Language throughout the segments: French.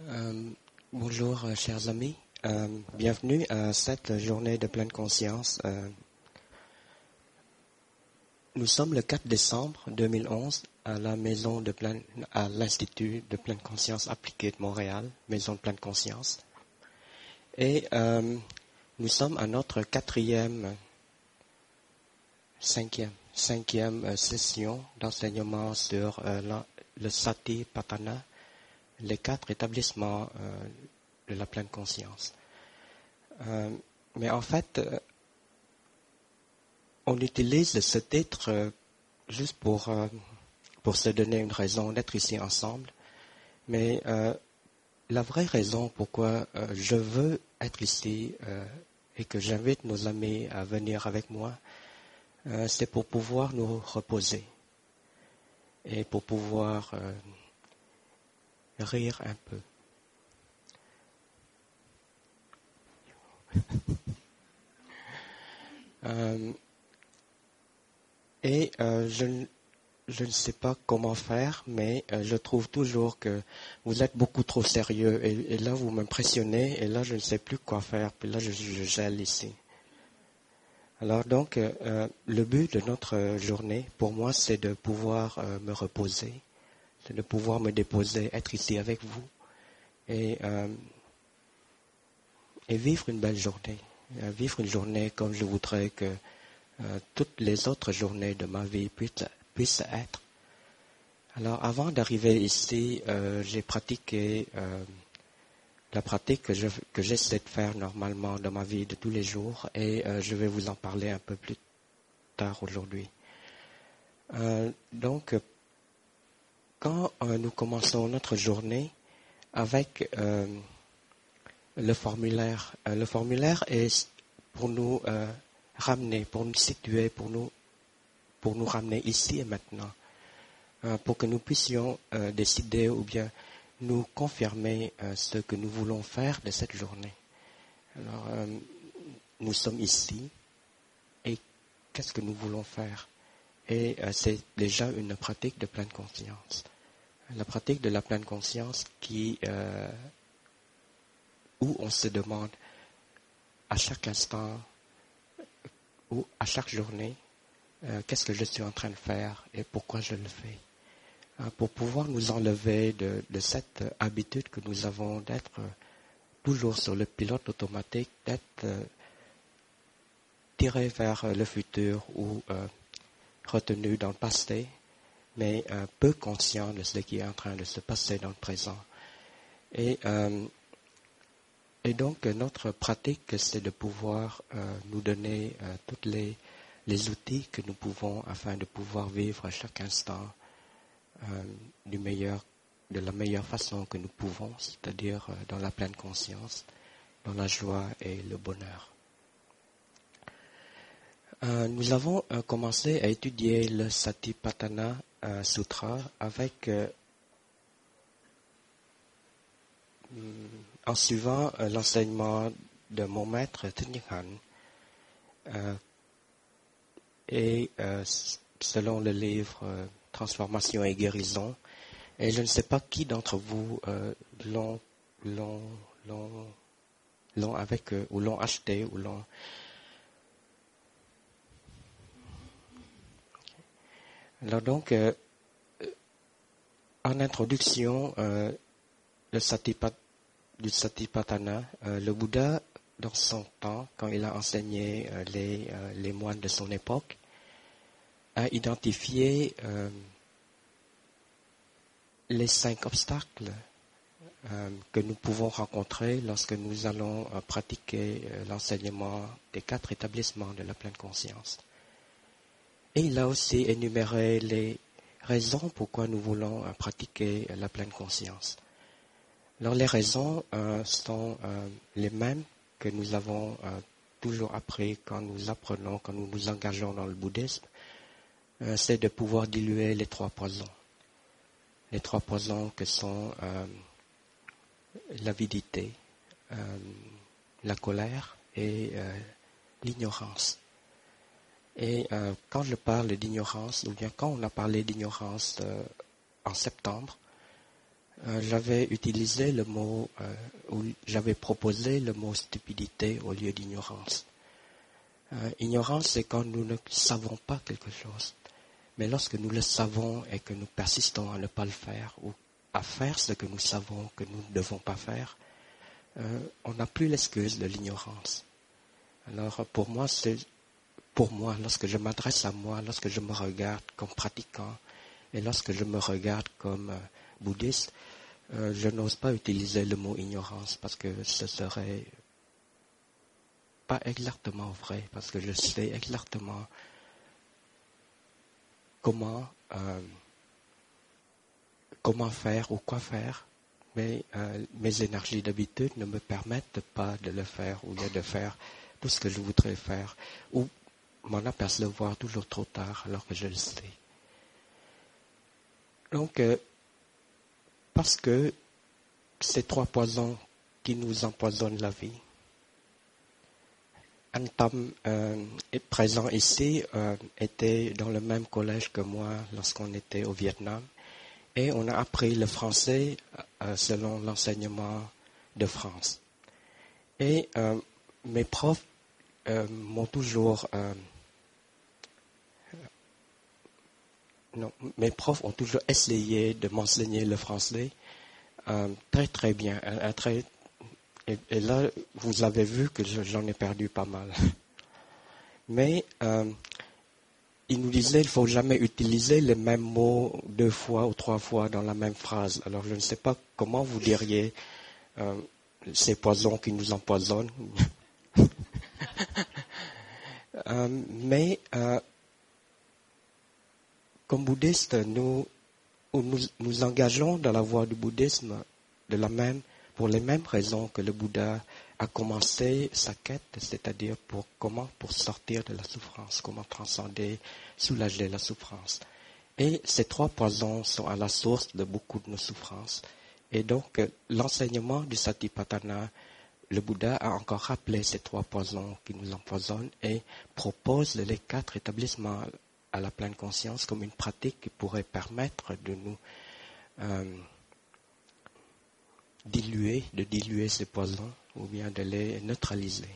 Euh, Bonjour, chers amis. Bienvenue à cette journée de pleine conscience. Nous sommes le 4 décembre 2011 à la maison de à l'Institut de pleine conscience appliquée de Montréal, maison de pleine conscience. Et nous sommes à notre cinquième session d'enseignement sur le Satipatthana, les 4 établissements de la pleine conscience. Mais en fait, on utilise ce titre juste pour se donner une raison d'être ici ensemble. Mais la vraie raison pourquoi je veux être ici et que j'invite nos amis à venir avec moi, c'est pour pouvoir nous reposer et pour pouvoir rire un peu. Je ne sais pas comment faire, mais je trouve toujours que vous êtes beaucoup trop sérieux et là vous m'impressionnez et là je ne sais plus quoi faire, puis là je gèle ici. Alors donc le but de notre journée pour moi c'est de pouvoir me reposer, c'est de pouvoir me déposer, être ici avec vous et vivre une belle journée, vivre une journée comme je voudrais que toutes les autres journées de ma vie puissent être. Alors, avant d'arriver ici, j'ai pratiqué la pratique que j'essaie de faire normalement dans ma vie de tous les jours et je vais vous en parler un peu plus tard aujourd'hui. Donc, quand nous commençons notre journée avec le formulaire est pour nous ramener, pour nous situer, pour nous ramener ici et maintenant, pour que nous puissions décider ou bien nous confirmer ce que nous voulons faire de cette journée. Alors, nous sommes ici et qu'est-ce que nous voulons faire? Et c'est déjà une pratique de pleine conscience. La pratique de la pleine conscience où on se demande à chaque instant ou à chaque journée qu'est-ce que je suis en train de faire et pourquoi je le fais. Pour pouvoir nous enlever de cette habitude que nous avons d'être toujours sur le pilote automatique, d'être tiré vers le futur ou retenu dans le passé, mais peu conscient de ce qui est en train de se passer dans le présent. Et donc notre pratique, c'est de pouvoir nous donner tous les outils que nous pouvons afin de pouvoir vivre à chaque instant de la meilleure façon que nous pouvons, c'est-à-dire dans la pleine conscience, dans la joie et le bonheur. Nous avons commencé à étudier le Satipatthana Sutra avec en suivant l'enseignement de mon maître Tenjihan et selon le livre Transformation et guérison. Et je ne sais pas qui d'entre vous l'ont avec ou l'ont acheté ou l'ont. Alors donc, en introduction du Satipatthana, le Bouddha, dans son temps, quand il a enseigné les moines de son époque, a identifié les 5 obstacles que nous pouvons rencontrer lorsque nous allons pratiquer l'enseignement des 4 établissements de la pleine conscience. Et il a aussi énuméré les raisons pourquoi nous voulons pratiquer la pleine conscience. Alors les raisons sont les mêmes que nous avons toujours appris quand nous apprenons, quand nous nous engageons dans le bouddhisme. C'est de pouvoir diluer les 3 poisons. Les 3 poisons que sont l'avidité, la colère et l'ignorance. Et quand je parle d'ignorance, ou bien quand on a parlé d'ignorance en septembre, j'avais utilisé le mot, ou j'avais proposé le mot stupidité au lieu d'ignorance. Ignorance, c'est quand nous ne savons pas quelque chose. Mais lorsque nous le savons et que nous persistons à ne pas le faire, ou à faire ce que nous savons que nous ne devons pas faire, on n'a plus l'excuse de l'ignorance. Alors pour moi, lorsque je m'adresse à moi, lorsque je me regarde comme pratiquant, et lorsque je me regarde comme bouddhiste, je n'ose pas utiliser le mot ignorance parce que ce serait pas exactement vrai, parce que je sais exactement comment faire ou quoi faire, mais mes énergies d'habitude ne me permettent pas de le faire ou de faire tout ce que je voudrais faire, ou m'en apercevoir toujours trop tard alors que je le sais. Donc, parce que ces trois poisons qui nous empoisonnent la vie, Antam est présent ici, était dans le même collège que moi lorsqu'on était au Vietnam, et on a appris le français selon l'enseignement de France. Et mes profs m'ont toujours mes profs ont toujours essayé de m'enseigner le français très très bien. Et là, vous avez vu que j'en ai perdu pas mal. Mais ils nous disaient qu'il ne faut jamais utiliser les mêmes mots 2 fois ou 3 fois dans la même phrase. Alors je ne sais pas comment vous diriez ces poisons qui nous empoisonnent. Mais comme bouddhistes, nous engageons dans la voie du bouddhisme pour les mêmes raisons que le Bouddha a commencé sa quête, c'est-à-dire pour sortir de la souffrance, comment transcender, soulager la souffrance. Et ces 3 poisons sont à la source de beaucoup de nos souffrances. Et donc, l'enseignement du Satipatthana, le Bouddha a encore rappelé ces 3 poisons qui nous empoisonnent et propose les 4 établissements à la pleine conscience comme une pratique qui pourrait permettre de nous diluer ces poisons ou bien de les neutraliser.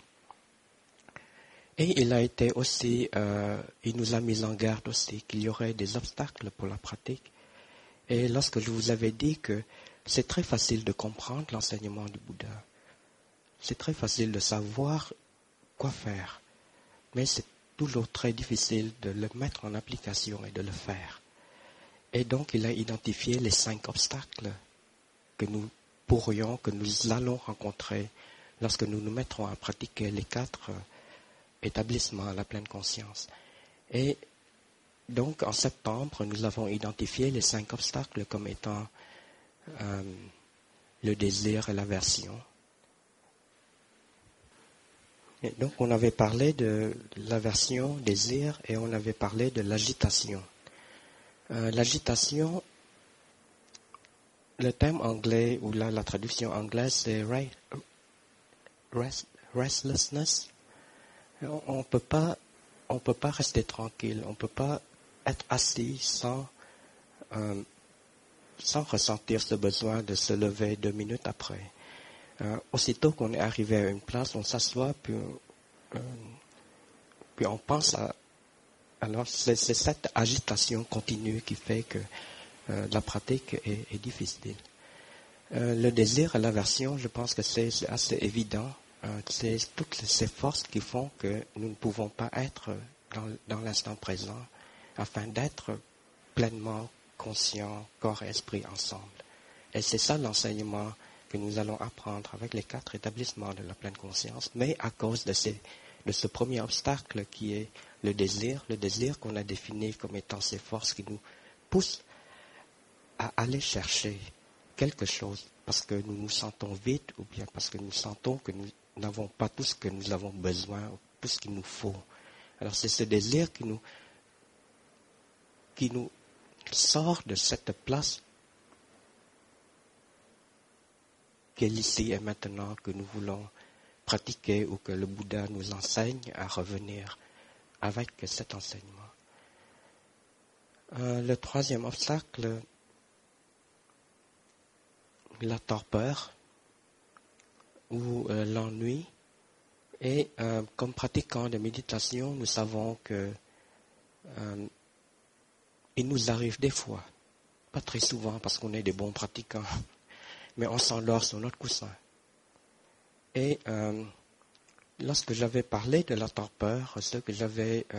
Et il a été aussi, il nous a mis en garde aussi qu'il y aurait des obstacles pour la pratique. Et lorsque je vous avais dit que c'est très facile de comprendre l'enseignement du Bouddha, c'est très facile de savoir quoi faire, mais c'est toujours très difficile de le mettre en application et de le faire. Et donc il a identifié les 5 obstacles que nous allons rencontrer lorsque nous nous mettrons à pratiquer les 4 établissements à la pleine conscience. Et donc en septembre, nous avons identifié les 5 obstacles comme étant le désir et l'aversion. Et donc on avait parlé de l'aversion, désir, et on avait parlé de l'agitation. L'agitation, le terme anglais ou la traduction anglaise, c'est restlessness. On peut pas rester tranquille, on peut pas être assis sans ressentir ce besoin de se lever 2 minutes après. Aussitôt qu'on est arrivé à une place, on s'assoit, puis on pense à... Alors c'est cette agitation continue qui fait que la pratique est difficile. Le désir et l'aversion, je pense que c'est assez évident. C'est toutes ces forces qui font que nous ne pouvons pas être dans l'instant présent afin d'être pleinement conscients, corps et esprit ensemble. Et c'est ça l'enseignement que nous allons apprendre avec les 4 établissements de la pleine conscience, mais à cause de ce premier obstacle qui est le désir qu'on a défini comme étant ces forces qui nous poussent à aller chercher quelque chose parce que nous nous sentons vides ou bien parce que nous sentons que nous n'avons pas tout ce que nous avons besoin, tout ce qu'il nous faut. Alors c'est ce désir qui nous sort de cette place qui est ici et maintenant que nous voulons pratiquer ou que le Bouddha nous enseigne à revenir avec cet enseignement. Le 3e obstacle, la torpeur ou l'ennui. Et comme pratiquants de méditation, nous savons que il nous arrive des fois, pas très souvent parce qu'on est des bons pratiquants, mais on s'endort sur notre coussin. Et lorsque j'avais parlé de la torpeur, ce que je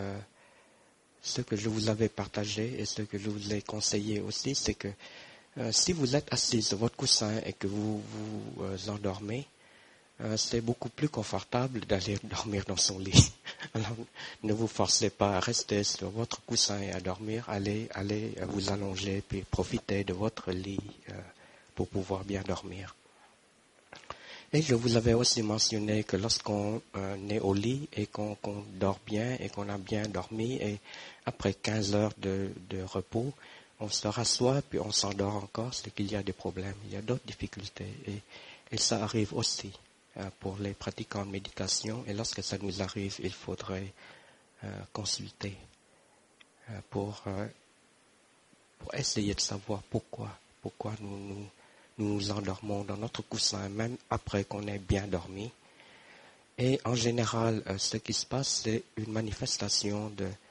vous avais partagé et ce que je vous ai conseillé aussi, c'est que si vous êtes assis sur votre coussin et que vous vous endormez, c'est beaucoup plus confortable d'aller dormir dans son lit. Alors, ne vous forcez pas à rester sur votre coussin et à dormir. Allez vous allonger puis profitez de votre lit pour pouvoir bien dormir. Et je vous avais aussi mentionné que lorsqu'on est au lit et qu'on dort bien et qu'on a bien dormi, et après 15 heures de repos, on se rassoit puis on s'endort encore, c'est qu'il y a des problèmes, il y a d'autres difficultés. Et ça arrive aussi pour les pratiquants de méditation. Et lorsque ça nous arrive, il faudrait consulter pour essayer de savoir pourquoi nous nous endormons dans notre coussin, même après qu'on ait bien dormi. Et en général, ce qui se passe, c'est une manifestation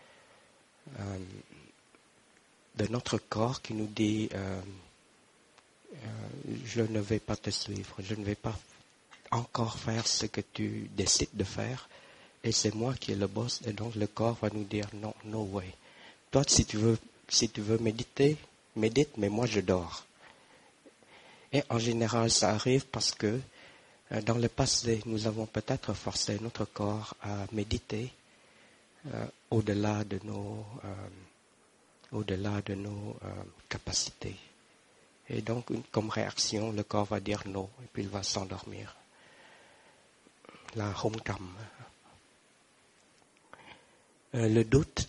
de notre corps qui nous dit je ne vais pas te suivre, je ne vais pas encore faire ce que tu décides de faire, et c'est moi qui est le boss, et donc le corps va nous dire non, no way. Toi, si tu veux médite, mais moi je dors. Et en général, ça arrive parce que dans le passé, nous avons peut-être forcé notre corps à méditer au-delà de nos capacités. Et donc, comme réaction, le corps va dire non, et puis il va s'endormir. La homekam. Le doute,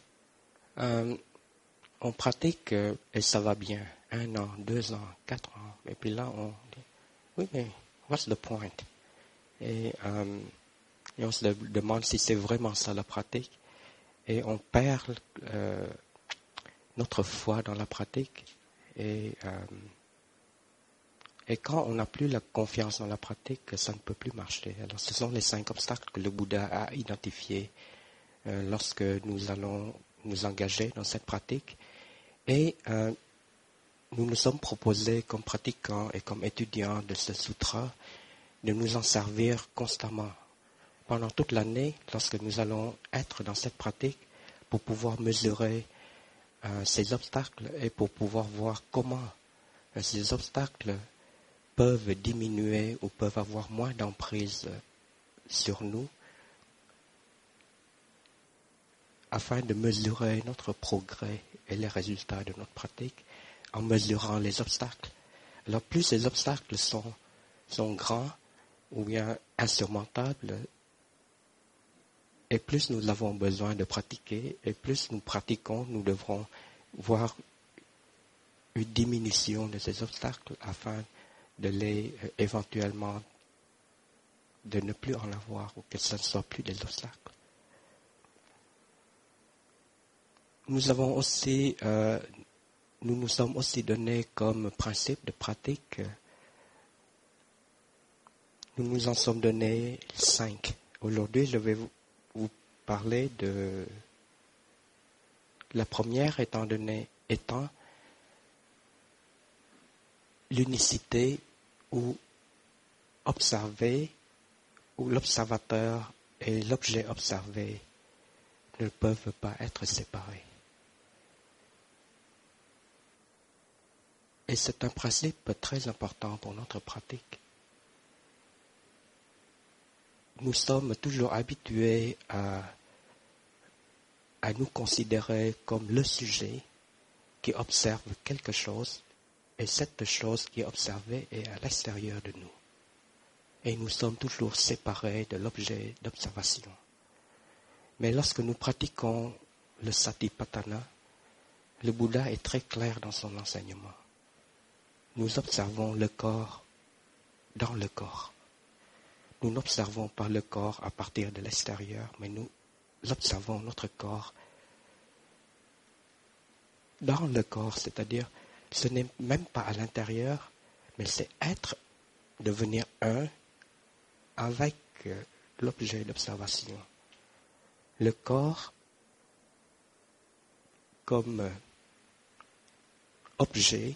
on pratique et ça va bien. 1 an, 2 ans, 4 ans. Et puis là, on dit, oui, mais what's the point? Et on se demande si c'est vraiment ça la pratique. Et on perd notre foi dans la pratique. Et quand on n'a plus la confiance dans la pratique, ça ne peut plus marcher. Alors, ce sont les 5 obstacles que le Bouddha a identifiés lorsque nous allons nous engager dans cette pratique. Et nous nous sommes proposés comme pratiquants et comme étudiants de ce sutra de nous en servir constamment pendant toute l'année lorsque nous allons être dans cette pratique pour pouvoir mesurer ces obstacles et pour pouvoir voir comment ces obstacles peuvent diminuer ou peuvent avoir moins d'emprise sur nous afin de mesurer notre progrès et les résultats de notre pratique en mesurant les obstacles. Alors plus ces obstacles sont grands ou bien insurmontables, et plus nous avons besoin de pratiquer, et plus nous pratiquons, nous devrons voir une diminution de ces obstacles afin de les éventuellement de ne plus en avoir ou que ce ne soit plus des obstacles. Nous avons aussi nous nous sommes aussi donnés comme principe de pratique, nous nous en sommes donnés 5. Aujourd'hui, je vais vous parler de la première étant l'unicité ou observer, où l'observateur et l'objet observé ne peuvent pas être séparés. Et c'est un principe très important pour notre pratique. Nous sommes toujours habitués à nous considérer comme le sujet qui observe quelque chose, et cette chose qui est observée est à l'extérieur de nous. Et nous sommes toujours séparés de l'objet d'observation. Mais lorsque nous pratiquons le Satipatthana, le Bouddha est très clair dans son enseignement. Nous observons le corps dans le corps. Nous n'observons pas le corps à partir de l'extérieur, mais nous observons notre corps dans le corps, c'est-à-dire ce n'est même pas à l'intérieur, mais c'est devenir un avec l'objet d'observation. Le corps comme objet,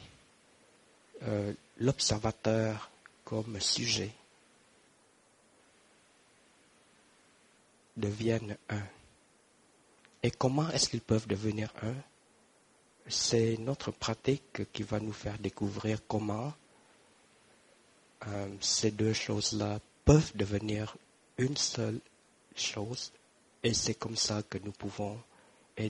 l'observateur comme sujet deviennent un. Et comment est-ce qu'ils peuvent devenir un? C'est notre pratique qui va nous faire découvrir comment ces deux choses-là peuvent devenir une seule chose, et c'est comme ça que nous pouvons, et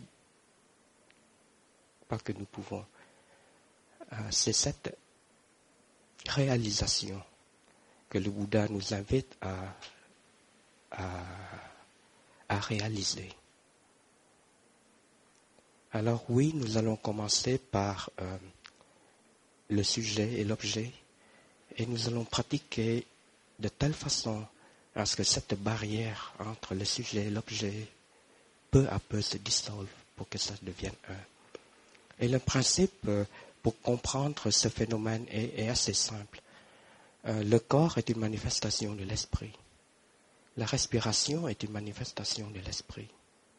pas que nous pouvons, c'est cette réalisation que le Bouddha nous invite à réaliser. Alors oui, nous allons commencer par le sujet et l'objet, et nous allons pratiquer de telle façon à ce que cette barrière entre le sujet et l'objet peu à peu se dissolve pour que ça devienne un. Et le principe pour comprendre ce phénomène est assez simple. Le corps est une manifestation de l'esprit. La respiration est une manifestation de l'esprit.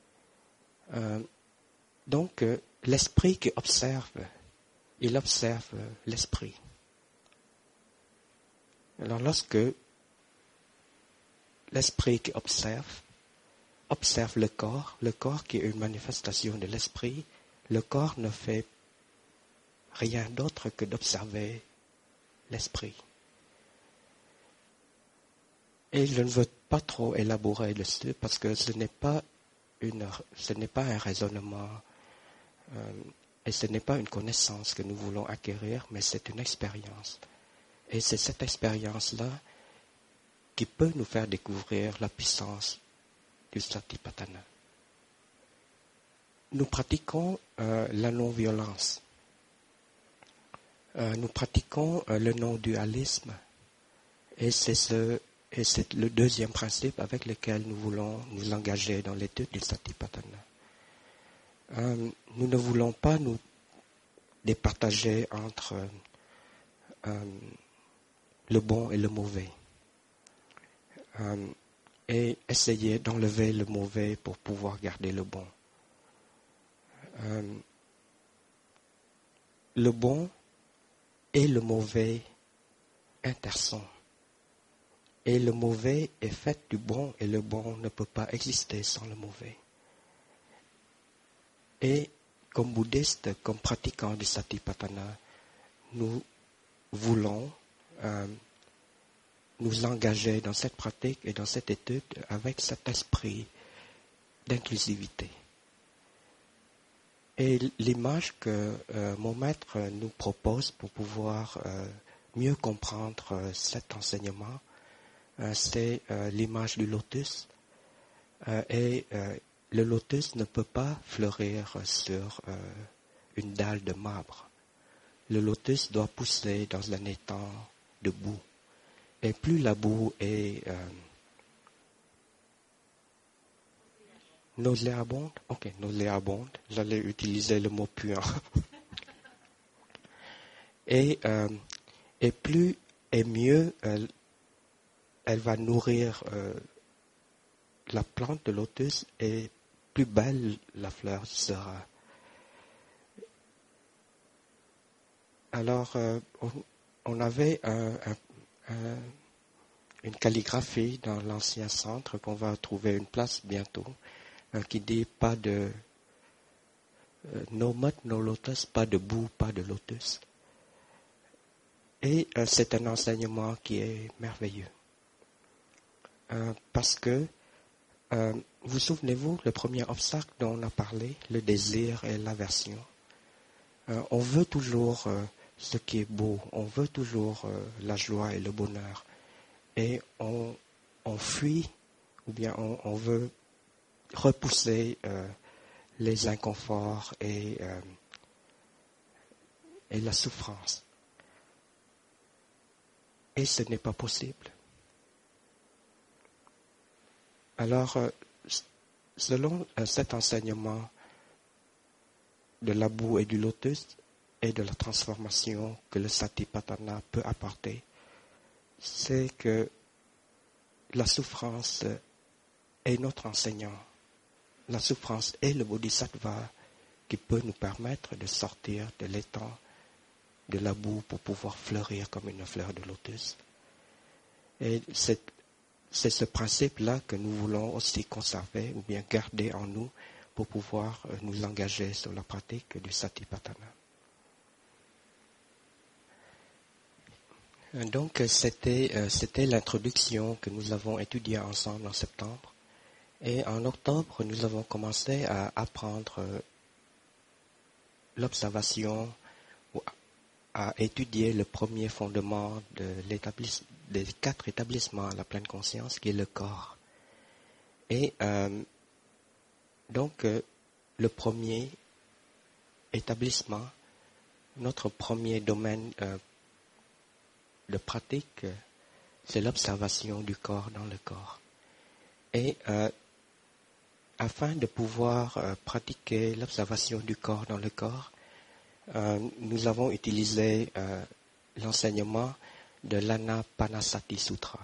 Donc, l'esprit qui observe, il observe l'esprit. Alors, lorsque l'esprit qui observe le corps qui est une manifestation de l'esprit, le corps ne fait rien d'autre que d'observer l'esprit. Et je ne veux pas trop élaborer dessus parce que ce n'est pas un raisonnement et ce n'est pas une connaissance que nous voulons acquérir, mais c'est une expérience. Et c'est cette expérience-là qui peut nous faire découvrir la puissance du Satipatthana. Nous pratiquons la non-violence. Nous pratiquons le non-dualisme. Et c'est le deuxième principe avec lequel nous voulons nous engager dans l'étude du Satipatthana. Nous ne voulons pas nous départager entre le bon et le mauvais. Et essayer d'enlever le mauvais pour pouvoir garder le bon. Le bon et le mauvais intersont. Et le mauvais est fait du bon et le bon ne peut pas exister sans le mauvais. Et comme bouddhistes, comme pratiquants du Satipatthana, nous voulons nous engager dans cette pratique et dans cette étude avec cet esprit d'inclusivité. Et l'image que mon maître nous propose pour pouvoir mieux comprendre cet enseignement, c'est l'image du lotus. Et le lotus ne peut pas fleurir sur une dalle de marbre. Le lotus doit pousser dans un étang de boue. Et plus la boue est nauséabonde, nauséabonde, j'allais utiliser le mot puant. Et plus et mieux elle va nourrir la plante de lotus et plus belle la fleur sera. Alors, on avait une calligraphie dans l'ancien centre qu'on va trouver une place bientôt, qui dit pas de no mud, no lotus, pas de boue, pas de lotus. Et c'est un enseignement qui est merveilleux. Parce que, vous souvenez-vous, le premier obstacle dont on a parlé, le désir et l'aversion. On veut toujours ce qui est beau, on veut toujours la joie et le bonheur. Et on fuit, ou bien on veut repousser les inconforts et la souffrance. Et ce n'est pas possible. Alors, selon cet enseignement de la boue et du lotus, et de la transformation que le Satipatthana peut apporter, c'est que la souffrance est notre enseignant. La souffrance est le bodhisattva qui peut nous permettre de sortir de l'étang, de la boue pour pouvoir fleurir comme une fleur de lotus. Et c'est ce principe-là que nous voulons aussi conserver ou bien garder en nous pour pouvoir nous engager sur la pratique du Satipatthana. Donc c'était l'introduction que nous avons étudiée ensemble en septembre. Et en octobre, nous avons commencé à apprendre l'observation, ou à étudier le premier fondement des 4 établissements à la pleine conscience, qui est le corps. Et donc, le premier établissement, notre premier domaine de pratique, c'est l'observation du corps dans le corps. Et afin de pouvoir pratiquer l'observation du corps dans le corps, nous avons utilisé l'enseignement de l'Anapanasati Sutra,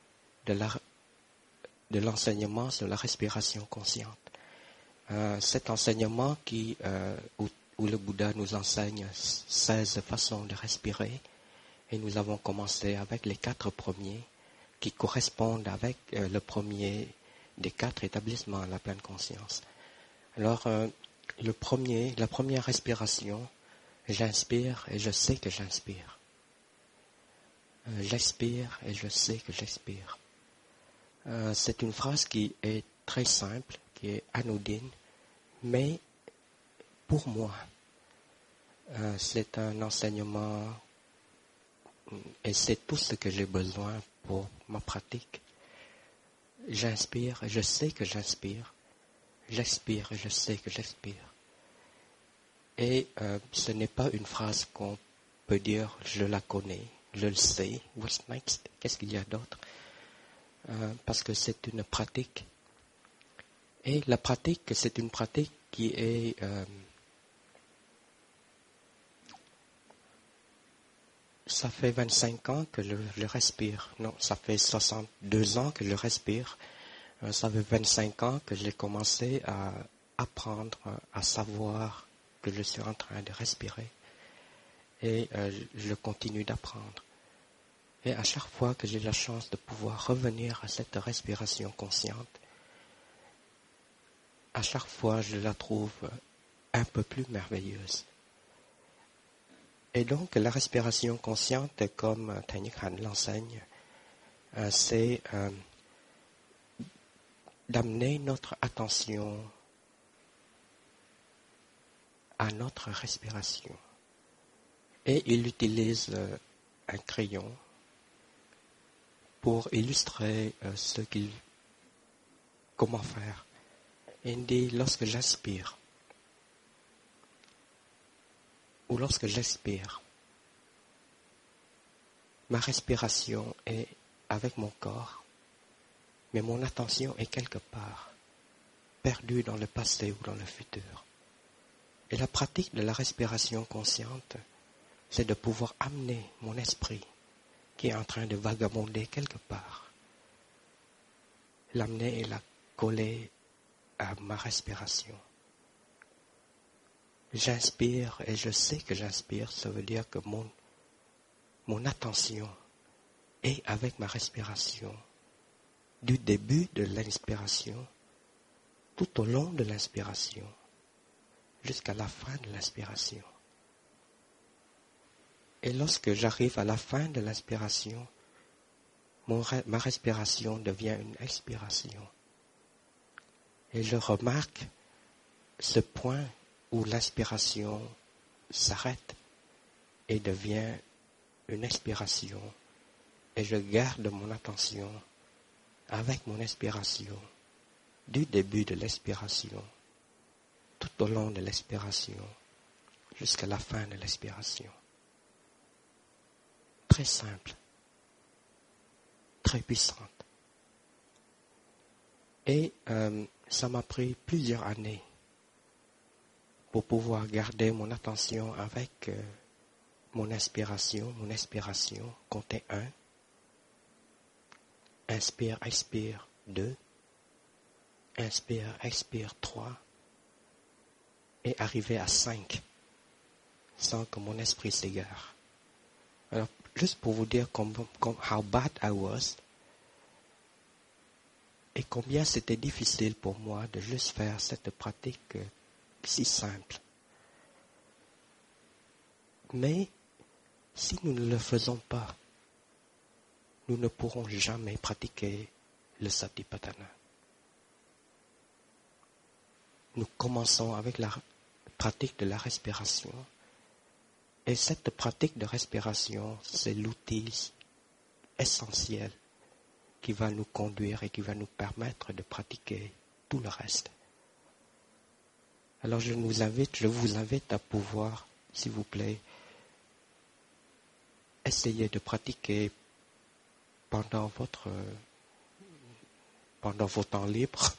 de l'enseignement sur la respiration consciente. Cet enseignement où le Bouddha nous enseigne 16 façons de respirer, et nous avons commencé avec les 4 premiers qui correspondent avec le premier des 4 établissements à la pleine conscience. Alors, la première respiration, j'inspire et je sais que j'inspire. J'expire et je sais que j'expire. C'est une phrase qui est très simple, qui est anodine, mais pour moi, c'est un enseignement et c'est tout ce que j'ai besoin pour ma pratique. J'inspire et je sais que j'inspire. J'expire et je sais que j'expire. Et ce n'est pas une phrase qu'on peut dire « je la connais », « je le sais »,« what's next », qu'est-ce qu'il y a d'autre, parce que c'est une pratique. Et la pratique, c'est une pratique qui est ça fait 25 ans que je respire. Non, ça fait 62 ans que je respire. Ça fait 25 ans que j'ai commencé à apprendre, à savoir que je suis en train de respirer. Et je continue d'apprendre. Et à chaque fois que j'ai la chance de pouvoir revenir à cette respiration consciente, à chaque fois je la trouve un peu plus merveilleuse. Et donc la respiration consciente, comme Thaynik Han l'enseigne, c'est d'amener notre attention à notre respiration. Et il utilise un crayon pour illustrer comment faire. Il dit, lorsque j'inspire, ou lorsque j'expire, ma respiration est avec mon corps, mais mon attention est quelque part, perdue dans le passé ou dans le futur. Et la pratique de la respiration consciente, c'est de pouvoir amener mon esprit, qui est en train de vagabonder quelque part, l'amener et la coller à ma respiration. J'inspire et je sais que j'inspire, ça veut dire que mon attention est avec ma respiration, du début de l'inspiration, tout au long de l'inspiration, jusqu'à la fin de l'inspiration. Et lorsque j'arrive à la fin de l'inspiration, ma respiration devient une expiration. Et je remarque ce point où l'inspiration s'arrête et devient une expiration. Et je garde mon attention avec mon expiration, du début de l'expiration, tout au long de l'expiration, jusqu'à la fin de l'expiration. Très simple, très puissante. Et ça m'a pris plusieurs années pour pouvoir garder mon attention avec mon inspiration. Comptez 1. Inspire, expire 2. Inspire, expire 3. Et arriver à 5 sans que mon esprit s'égare. Alors, juste pour vous dire how bad I was et combien c'était difficile pour moi de juste faire cette pratique si simple. Mais si nous ne le faisons pas, nous ne pourrons jamais pratiquer le Satipatthana. Nous commençons avec la pratique de la respiration. Et cette pratique de respiration, c'est l'outil essentiel qui va nous conduire et qui va nous permettre de pratiquer tout le reste. Alors je vous invite à pouvoir, s'il vous plaît, essayer de pratiquer pendant vos temps libres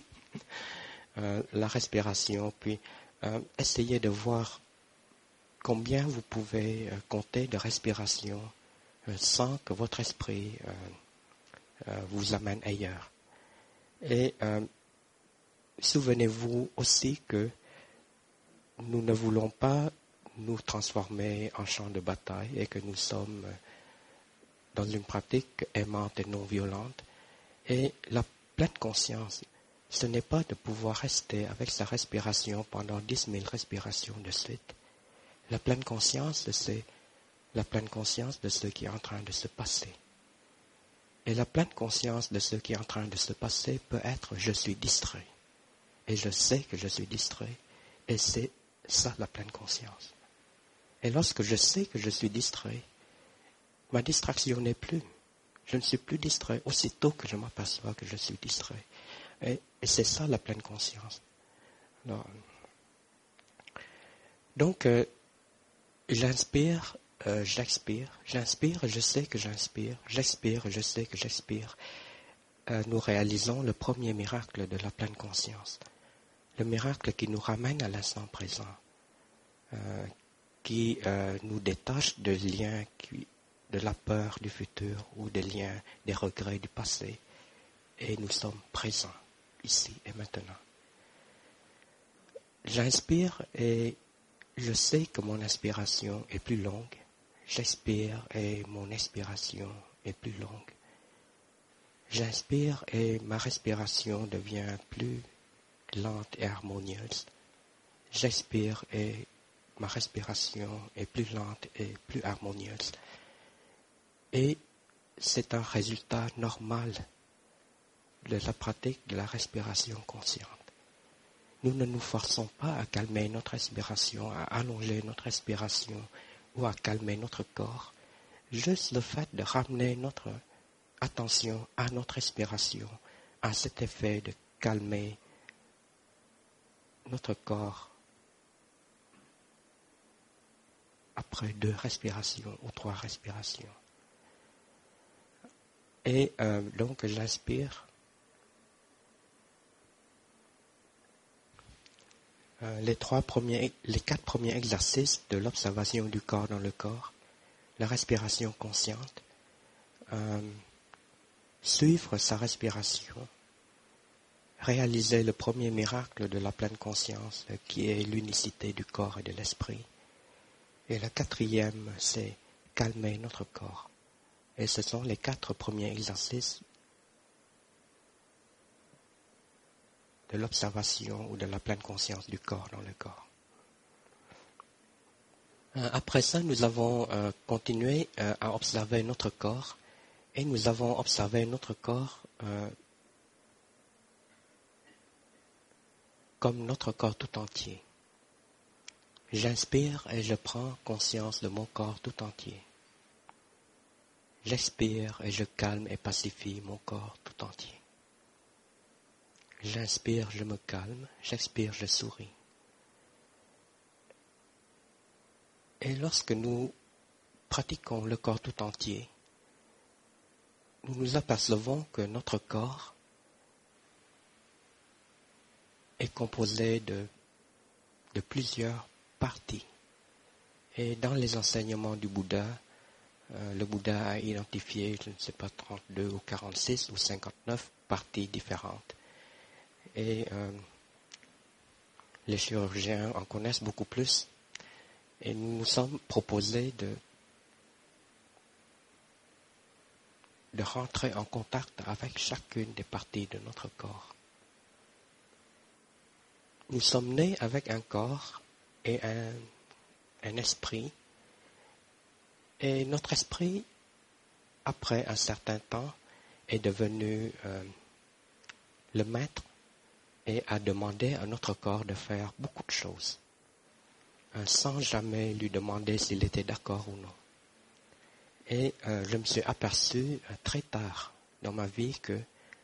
la respiration, puis essayez de voir combien vous pouvez compter de respiration sans que votre esprit vous amène ailleurs. Et souvenez-vous aussi que nous ne voulons pas nous transformer en champ de bataille et que nous sommes dans une pratique aimante et non violente. Et la pleine conscience, ce n'est pas de pouvoir rester avec sa respiration pendant 10 000 respirations de suite. La pleine conscience, c'est la pleine conscience de ce qui est en train de se passer. Et la pleine conscience de ce qui est en train de se passer peut être « je suis distrait ». Et je sais que je suis distrait. Et c'est ça la pleine conscience. Et lorsque je sais que je suis distrait, ma distraction n'est plus. Je ne suis plus distrait aussitôt que je m'aperçois que je suis distrait. Et c'est ça la pleine conscience. Alors, donc, j'inspire, j'expire. J'inspire, je sais que j'inspire. J'expire, je sais que j'expire. Nous réalisons le premier miracle de la pleine conscience. Le miracle qui nous ramène à l'instant présent. Qui nous détache de liens, de la peur du futur ou des liens, des regrets du passé. Et nous sommes présents, ici et maintenant. J'inspire et je sais que mon inspiration est plus longue. J'expire et mon expiration est plus longue. J'inspire et ma respiration devient plus lente et harmonieuse. J'expire et ma respiration est plus lente et plus harmonieuse. Et c'est un résultat normal de la pratique de la respiration consciente. Nous ne nous forçons pas à calmer notre respiration, à allonger notre respiration ou à calmer notre corps. Juste le fait de ramener notre attention à notre respiration, à cet effet de calmer notre corps après 2 respirations ou 3 respirations. Et donc j'inspire. Les 4 premiers exercices de l'observation du corps dans le corps, la respiration consciente, suivre sa respiration, réaliser le premier miracle de la pleine conscience qui est l'unicité du corps et de l'esprit. Et le 4e, c'est calmer notre corps. Et ce sont les 4 premiers exercices de l'observation ou de la pleine conscience du corps dans le corps. Après ça, nous avons continué à observer notre corps et nous avons observé notre corps comme notre corps tout entier. J'inspire et je prends conscience de mon corps tout entier. J'expire et je calme et pacifie mon corps tout entier. J'inspire, je me calme. J'expire, je souris. Et lorsque nous pratiquons le corps tout entier, nous nous apercevons que notre corps est composé de de plusieurs parties. Et dans les enseignements du Bouddha, le Bouddha a identifié, je ne sais pas, 32 ou 46 ou 59 parties différentes. Et les chirurgiens en connaissent beaucoup plus. Et nous nous sommes proposés de rentrer en contact avec chacune des parties de notre corps. Nous sommes nés avec un corps et un esprit. Et notre esprit, après un certain temps, est devenu le maître et a demandé à notre corps de faire beaucoup de choses, sans jamais lui demander s'il était d'accord ou non. Et je me suis aperçu très tard dans ma vie que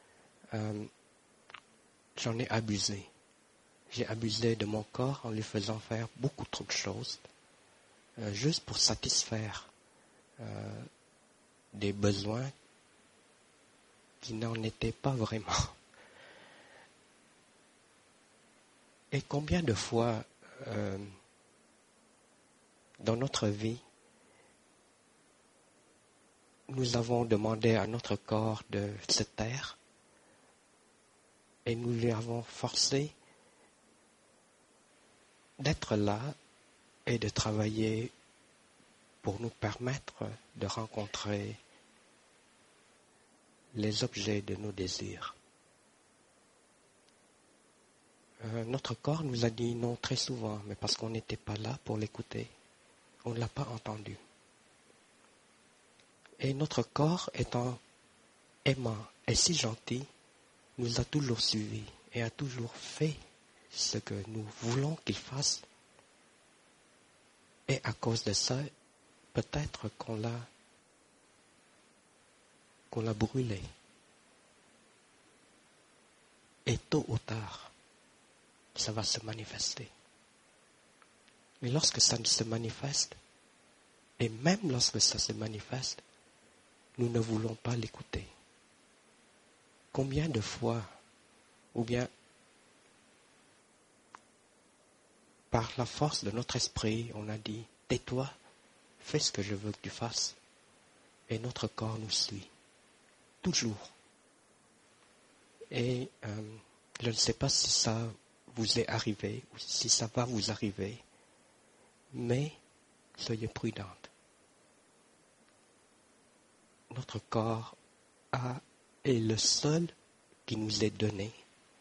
j'en ai abusé. J'ai abusé de mon corps en lui faisant faire beaucoup trop de choses, juste pour satisfaire des besoins qui n'en étaient pas vraiment. Et combien de fois dans notre vie, nous avons demandé à notre corps de se taire et nous lui avons forcé d'être là et de travailler pour nous permettre de rencontrer les objets de nos désirs. Notre corps nous a dit non très souvent, mais parce qu'on n'était pas là pour l'écouter. On ne l'a pas entendu. Et notre corps étant aimant et si gentil, nous a toujours suivis et a toujours fait ce que nous voulons qu'il fasse. Et à cause de ça, peut-être qu'on l'a brûlé. Et tôt ou tard, ça va se manifester. Mais lorsque ça se manifeste, et même lorsque ça se manifeste, nous ne voulons pas l'écouter. Combien de fois, ou bien par la force de notre esprit, on a dit, tais-toi, fais ce que je veux que tu fasses. Et notre corps nous suit. Toujours. Et je ne sais pas si ça vous est arrivé, ou si ça va vous arriver, mais soyez prudente. Notre corps est le seul qui nous est donné.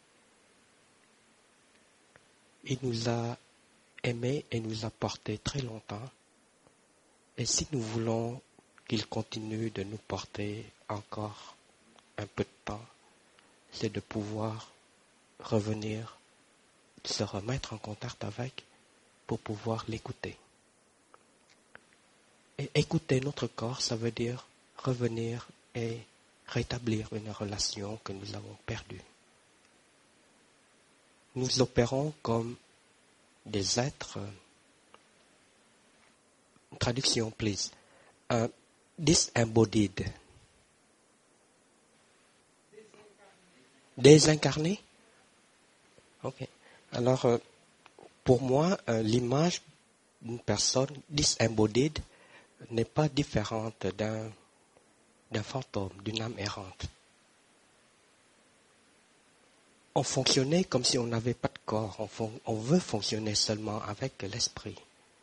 Il nous a aimés et nous a portés très longtemps. Et si nous voulons qu'il continue de nous porter encore un peu de temps, c'est de pouvoir revenir, se remettre en contact avec pour pouvoir l'écouter. Et écouter notre corps, ça veut dire revenir et rétablir une relation que nous avons perdue. Nous opérons comme des êtres, traduction please, disembodied. Désincarné? Ok. Alors, pour moi, l'image d'une personne disembodied n'est pas différente d'un fantôme, d'une âme errante. On fonctionnait comme si on n'avait pas de corps. On veut fonctionner seulement avec l'esprit.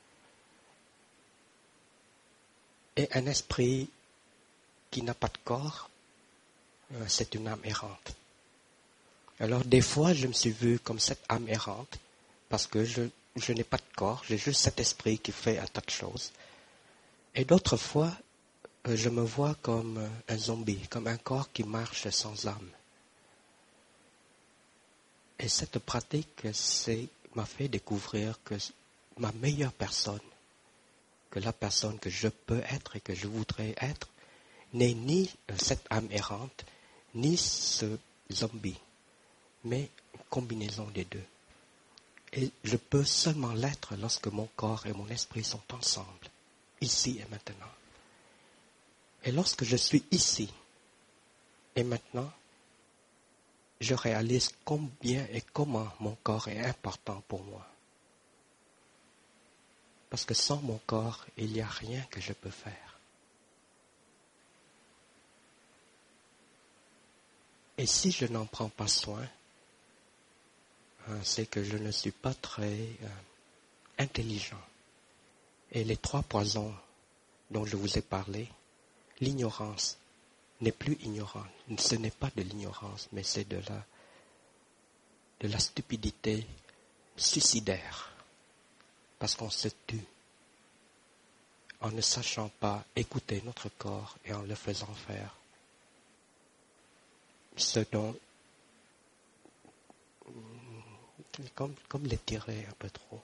Et un esprit qui n'a pas de corps, c'est une âme errante. Alors des fois, je me suis vu comme cette âme errante, parce que je n'ai pas de corps, j'ai juste cet esprit qui fait un tas de choses. Et d'autres fois, je me vois comme un zombie, comme un corps qui marche sans âme. Et cette pratique m'a fait découvrir que ma meilleure personne, que la personne que je peux être et que je voudrais être, n'est ni cette âme errante, ni ce zombie, mais une combinaison des deux. Et je peux seulement l'être lorsque mon corps et mon esprit sont ensemble, ici et maintenant. Et lorsque je suis ici et maintenant, je réalise combien et comment mon corps est important pour moi. parce que sans mon corps, il n'y a rien que je peux faire. Et si je n'en prends pas soin, c'est que je ne suis pas très intelligent. Et les 3 poisons dont je vous ai parlé, l'ignorance n'est plus ignorante. Ce n'est pas de l'ignorance, mais c'est de la stupidité suicidaire. Parce qu'on se tue en ne sachant pas écouter notre corps et en le faisant faire ce dont, comme l'étirer un peu trop.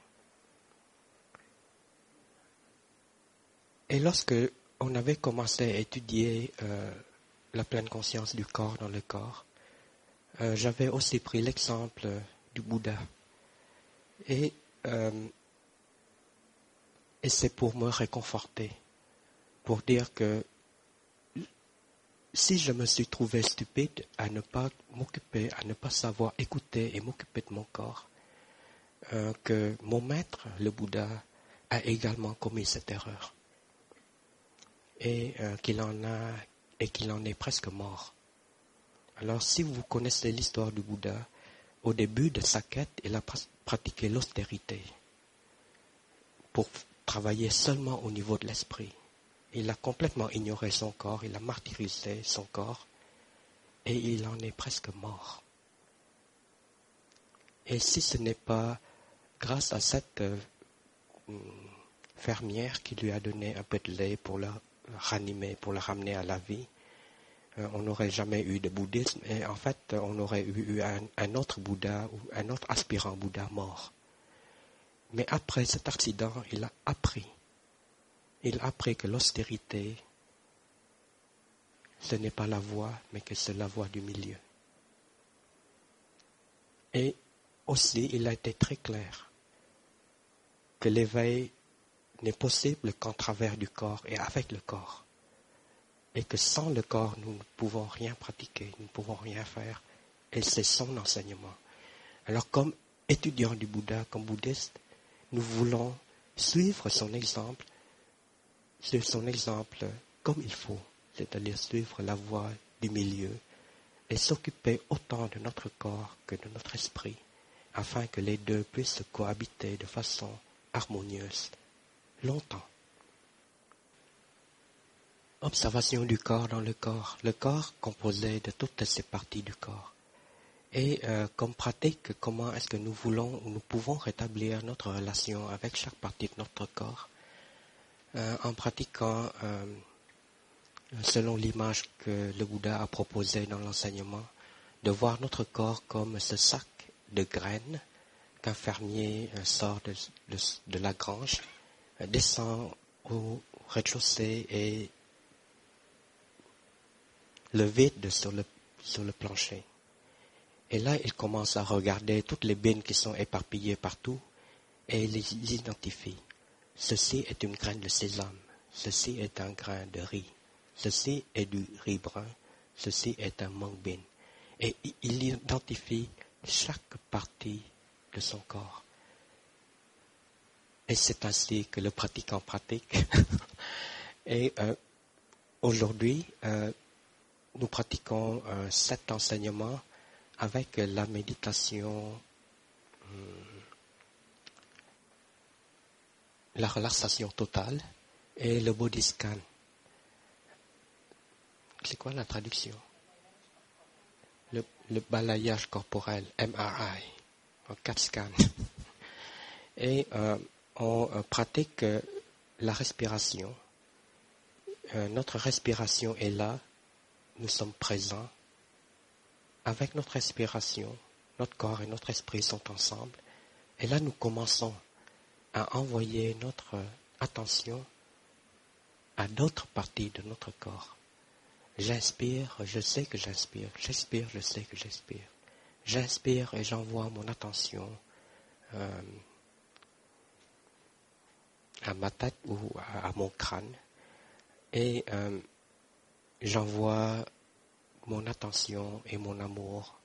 Et lorsque on avait commencé à étudier la pleine conscience du corps dans le corps, j'avais aussi pris l'exemple du Bouddha. Et c'est pour me réconforter, pour dire que si je me suis trouvé stupide à ne pas m'occuper, à ne pas savoir écouter et m'occuper de mon corps, que mon maître, le Bouddha, a également commis cette erreur. Et qu'il en est presque mort. Alors si vous connaissez l'histoire du Bouddha, au début de sa quête, il a pratiqué l'austérité pour travailler seulement au niveau de l'esprit. Il a complètement ignoré son corps, il a martyrisé son corps, et il en est presque mort. Et si ce n'est pas grâce à cette fermière qui lui a donné un peu de lait pour le ranimer, pour le ramener à la vie, on n'aurait jamais eu de bouddhisme, et en fait, on aurait eu un autre Bouddha ou un autre aspirant Bouddha mort. Mais après cet accident, il a appris que l'austérité, ce n'est pas la voie, mais que c'est la voie du milieu. Et aussi, il a été très clair que l'éveil n'est possible qu'en travers du corps et avec le corps. Et que sans le corps, nous ne pouvons rien pratiquer, nous ne pouvons rien faire. Et c'est son enseignement. Alors, comme étudiants du Bouddha, comme bouddhistes, nous voulons suivre son exemple comme il faut, c'est-à-dire suivre la voie du milieu et s'occuper autant de notre corps que de notre esprit, afin que les deux puissent cohabiter de façon harmonieuse longtemps. Observation du corps dans le corps composé de toutes ces parties du corps. Et comme pratique, comment est-ce que nous voulons ou nous pouvons rétablir notre relation avec chaque partie de notre corps en pratiquant selon l'image que le Bouddha a proposée dans l'enseignement, de voir notre corps comme ce sac de graines qu'un fermier sort de la grange, descend au rez-de-chaussée et le vide sur le plancher. Et là, il commence à regarder toutes les bines qui sont éparpillées partout et il les identifie. Ceci est une graine de sésame, ceci est un grain de riz, ceci est du riz brun, ceci est un mung bean. Et il identifie chaque partie de son corps. Et c'est ainsi que le pratiquant pratique. Et aujourd'hui, nous pratiquons cet enseignement avec la méditation, la relaxation totale et le body scan. C'est quoi la traduction? Le balayage corporel, MRI, un CAT scan. Et on pratique la respiration. Notre respiration est là, nous sommes présents. Avec notre respiration, notre corps et notre esprit sont ensemble. Et là, nous commençons à envoyer notre attention à d'autres parties de notre corps. J'inspire, je sais que j'inspire. J'expire, je sais que j'expire. J'inspire et j'envoie mon attention à ma tête ou à mon crâne. Et j'envoie mon attention et mon amour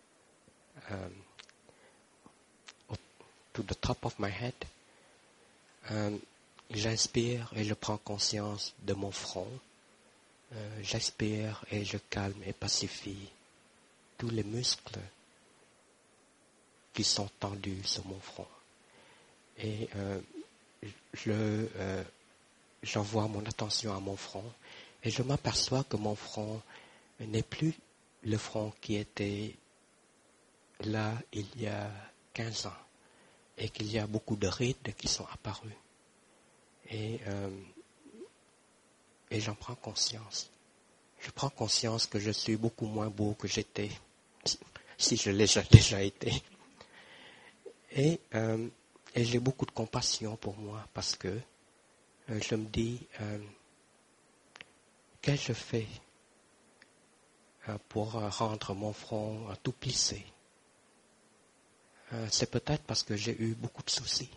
to the top of my head. J'inspire et je prends conscience de mon front. J'expire et je calme et pacifie tous les muscles qui sont tendus sur mon front. Et j'envoie mon attention à mon front et je m'aperçois que mon front n'est plus le front qui était là il y a 15 ans et qu'il y a beaucoup de rides qui sont apparues. Et j'en prends conscience. Je prends conscience que je suis beaucoup moins beau que j'étais, si je l'ai déjà été. Et j'ai beaucoup de compassion pour moi parce que je me dis, qu'ai-je fait pour rendre mon front tout plissé? C'est peut-être parce que j'ai eu beaucoup de soucis.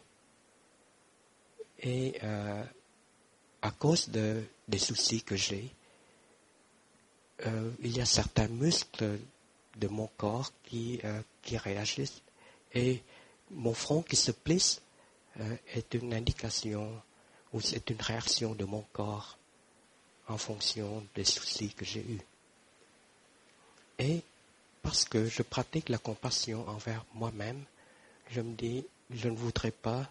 Et à cause des soucis que j'ai, il y a certains muscles de mon corps qui réagissent. Et mon front qui se plisse est une indication ou c'est une réaction de mon corps en fonction des soucis que j'ai eus. Et parce que je pratique la compassion envers moi-même, je me dis, je ne voudrais pas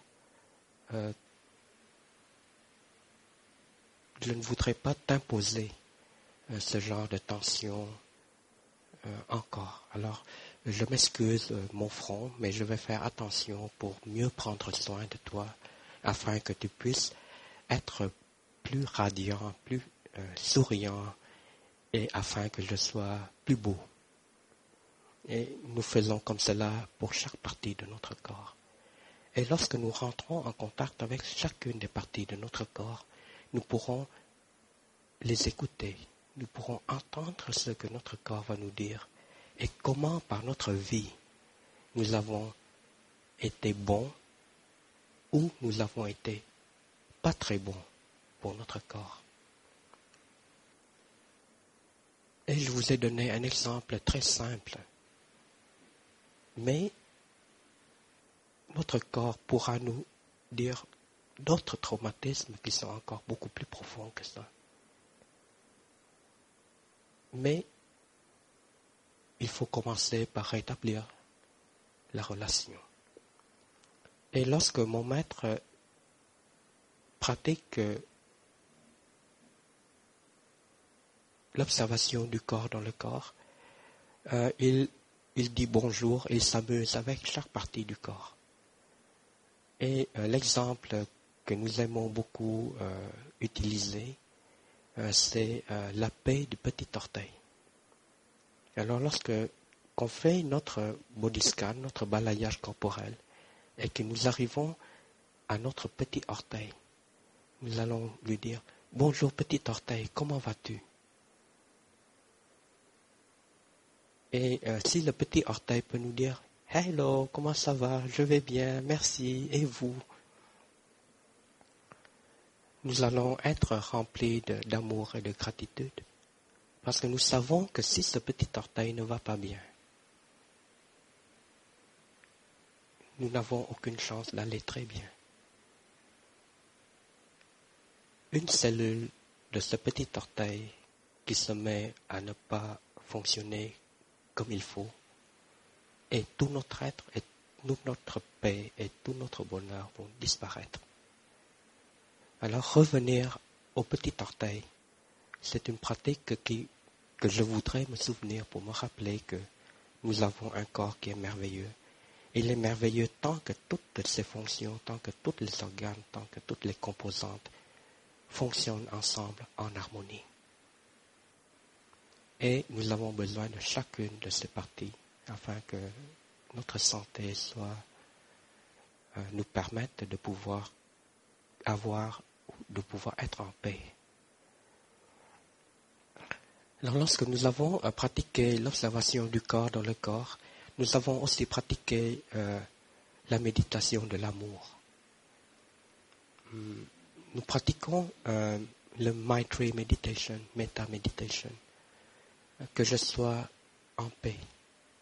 t'imposer ce genre de tension encore. Alors, je m'excuse mon front, mais je vais faire attention pour mieux prendre soin de toi, afin que tu puisses être plus radiant, plus souriant, et afin que je sois plus beau. Et nous faisons comme cela pour chaque partie de notre corps. Et lorsque nous rentrons en contact avec chacune des parties de notre corps, nous pourrons les écouter. Nous pourrons entendre ce que notre corps va nous dire et comment par notre vie nous avons été bons ou nous avons été pas très bons pour notre corps. Et je vous ai donné un exemple très simple. Mais notre corps pourra nous dire d'autres traumatismes qui sont encore beaucoup plus profonds que ça. Mais il faut commencer par rétablir la relation. Et lorsque mon maître pratique l'observation du corps dans le corps, il dit bonjour et il s'amuse avec chaque partie du corps. Et l'exemple que nous aimons beaucoup utiliser, c'est la paix du petit orteil. Alors qu'on fait notre body scan, notre balayage corporel, et que nous arrivons à notre petit orteil, nous allons lui dire « Bonjour petit orteil, comment vas-tu » Et si le petit orteil peut nous dire « Hello, comment ça va? Je vais bien, merci, et vous ?» Nous allons être remplis d'amour et de gratitude. Parce que nous savons que si ce petit orteil ne va pas bien, nous n'avons aucune chance d'aller très bien. Une cellule de ce petit orteil qui se met à ne pas fonctionner comme il faut, et tout notre être, et toute notre paix, et tout notre bonheur vont disparaître. Alors revenir au petit orteil, c'est une pratique que je voudrais me souvenir pour me rappeler que nous avons un corps qui est merveilleux. Il est merveilleux tant que toutes ses fonctions, tant que tous les organes, tant que toutes les composantes fonctionnent ensemble en harmonie. Et nous avons besoin de chacune de ces parties afin que notre santé nous permette de pouvoir être en paix. Alors lorsque nous avons pratiqué l'observation du corps dans le corps, nous avons aussi pratiqué la méditation de l'amour. Nous pratiquons le Maitri Meditation, Metta Meditation, que je sois en paix,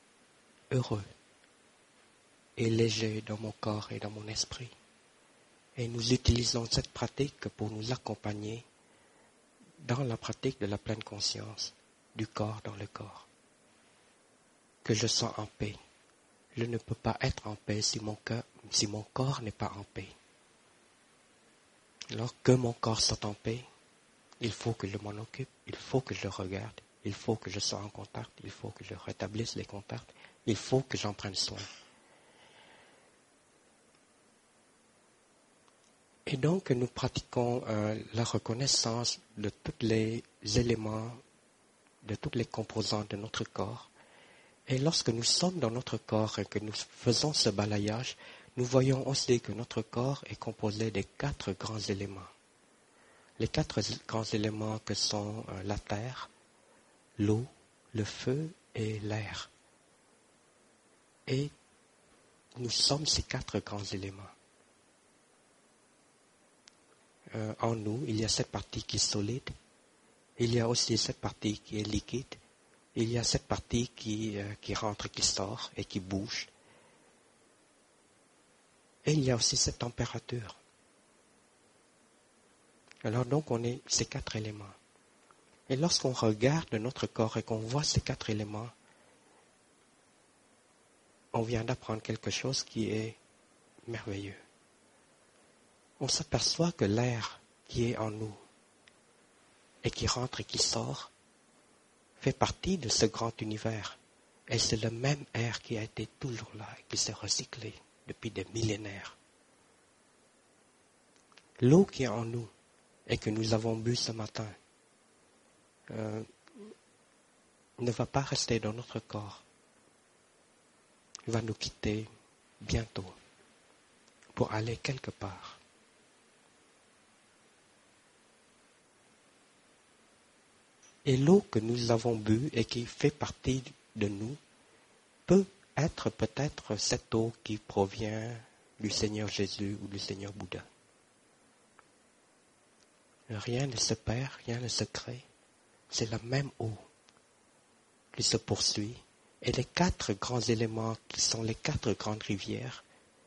heureux et léger dans mon corps et dans mon esprit. Et nous utilisons cette pratique pour nous accompagner dans la pratique de la pleine conscience du corps dans le corps. Que je sois en paix. Je ne peux pas être en paix si mon corps n'est pas en paix. Alors que mon corps soit en paix, il faut que je m'en occupe, il faut que je le regarde, il faut que je sois en contact, il faut que je rétablisse les contacts, il faut que j'en prenne soin. Et donc nous pratiquons la reconnaissance de tous les éléments, de toutes les composantes de notre corps. Et lorsque nous sommes dans notre corps et que nous faisons ce balayage, nous voyons aussi que notre corps est composé des 4 grands éléments. Les 4 grands éléments que sont la terre, l'eau, le feu et l'air. Et nous sommes ces 4 grands éléments. En nous, il y a cette partie qui est solide, il y a aussi cette partie qui est liquide, il y a cette partie qui rentre, qui sort et qui bouge. Et il y a aussi cette température. Alors donc on est ces 4 éléments. Et lorsqu'on regarde notre corps et qu'on voit ces 4 éléments, on vient d'apprendre quelque chose qui est merveilleux. On s'aperçoit que l'air qui est en nous et qui rentre et qui sort fait partie de ce grand univers. Et c'est le même air qui a été toujours là et qui s'est recyclé depuis des millénaires. L'eau qui est en nous et que nous avons bu ce matin ne va pas rester dans notre corps. Il va nous quitter bientôt pour aller quelque part. Et l'eau que nous avons bue et qui fait partie de nous peut être peut-être cette eau qui provient du Seigneur Jésus ou du Seigneur Bouddha. Rien ne se perd, rien ne se crée. C'est la même eau qui se poursuit. Et les 4 grands éléments qui sont les 4 grandes rivières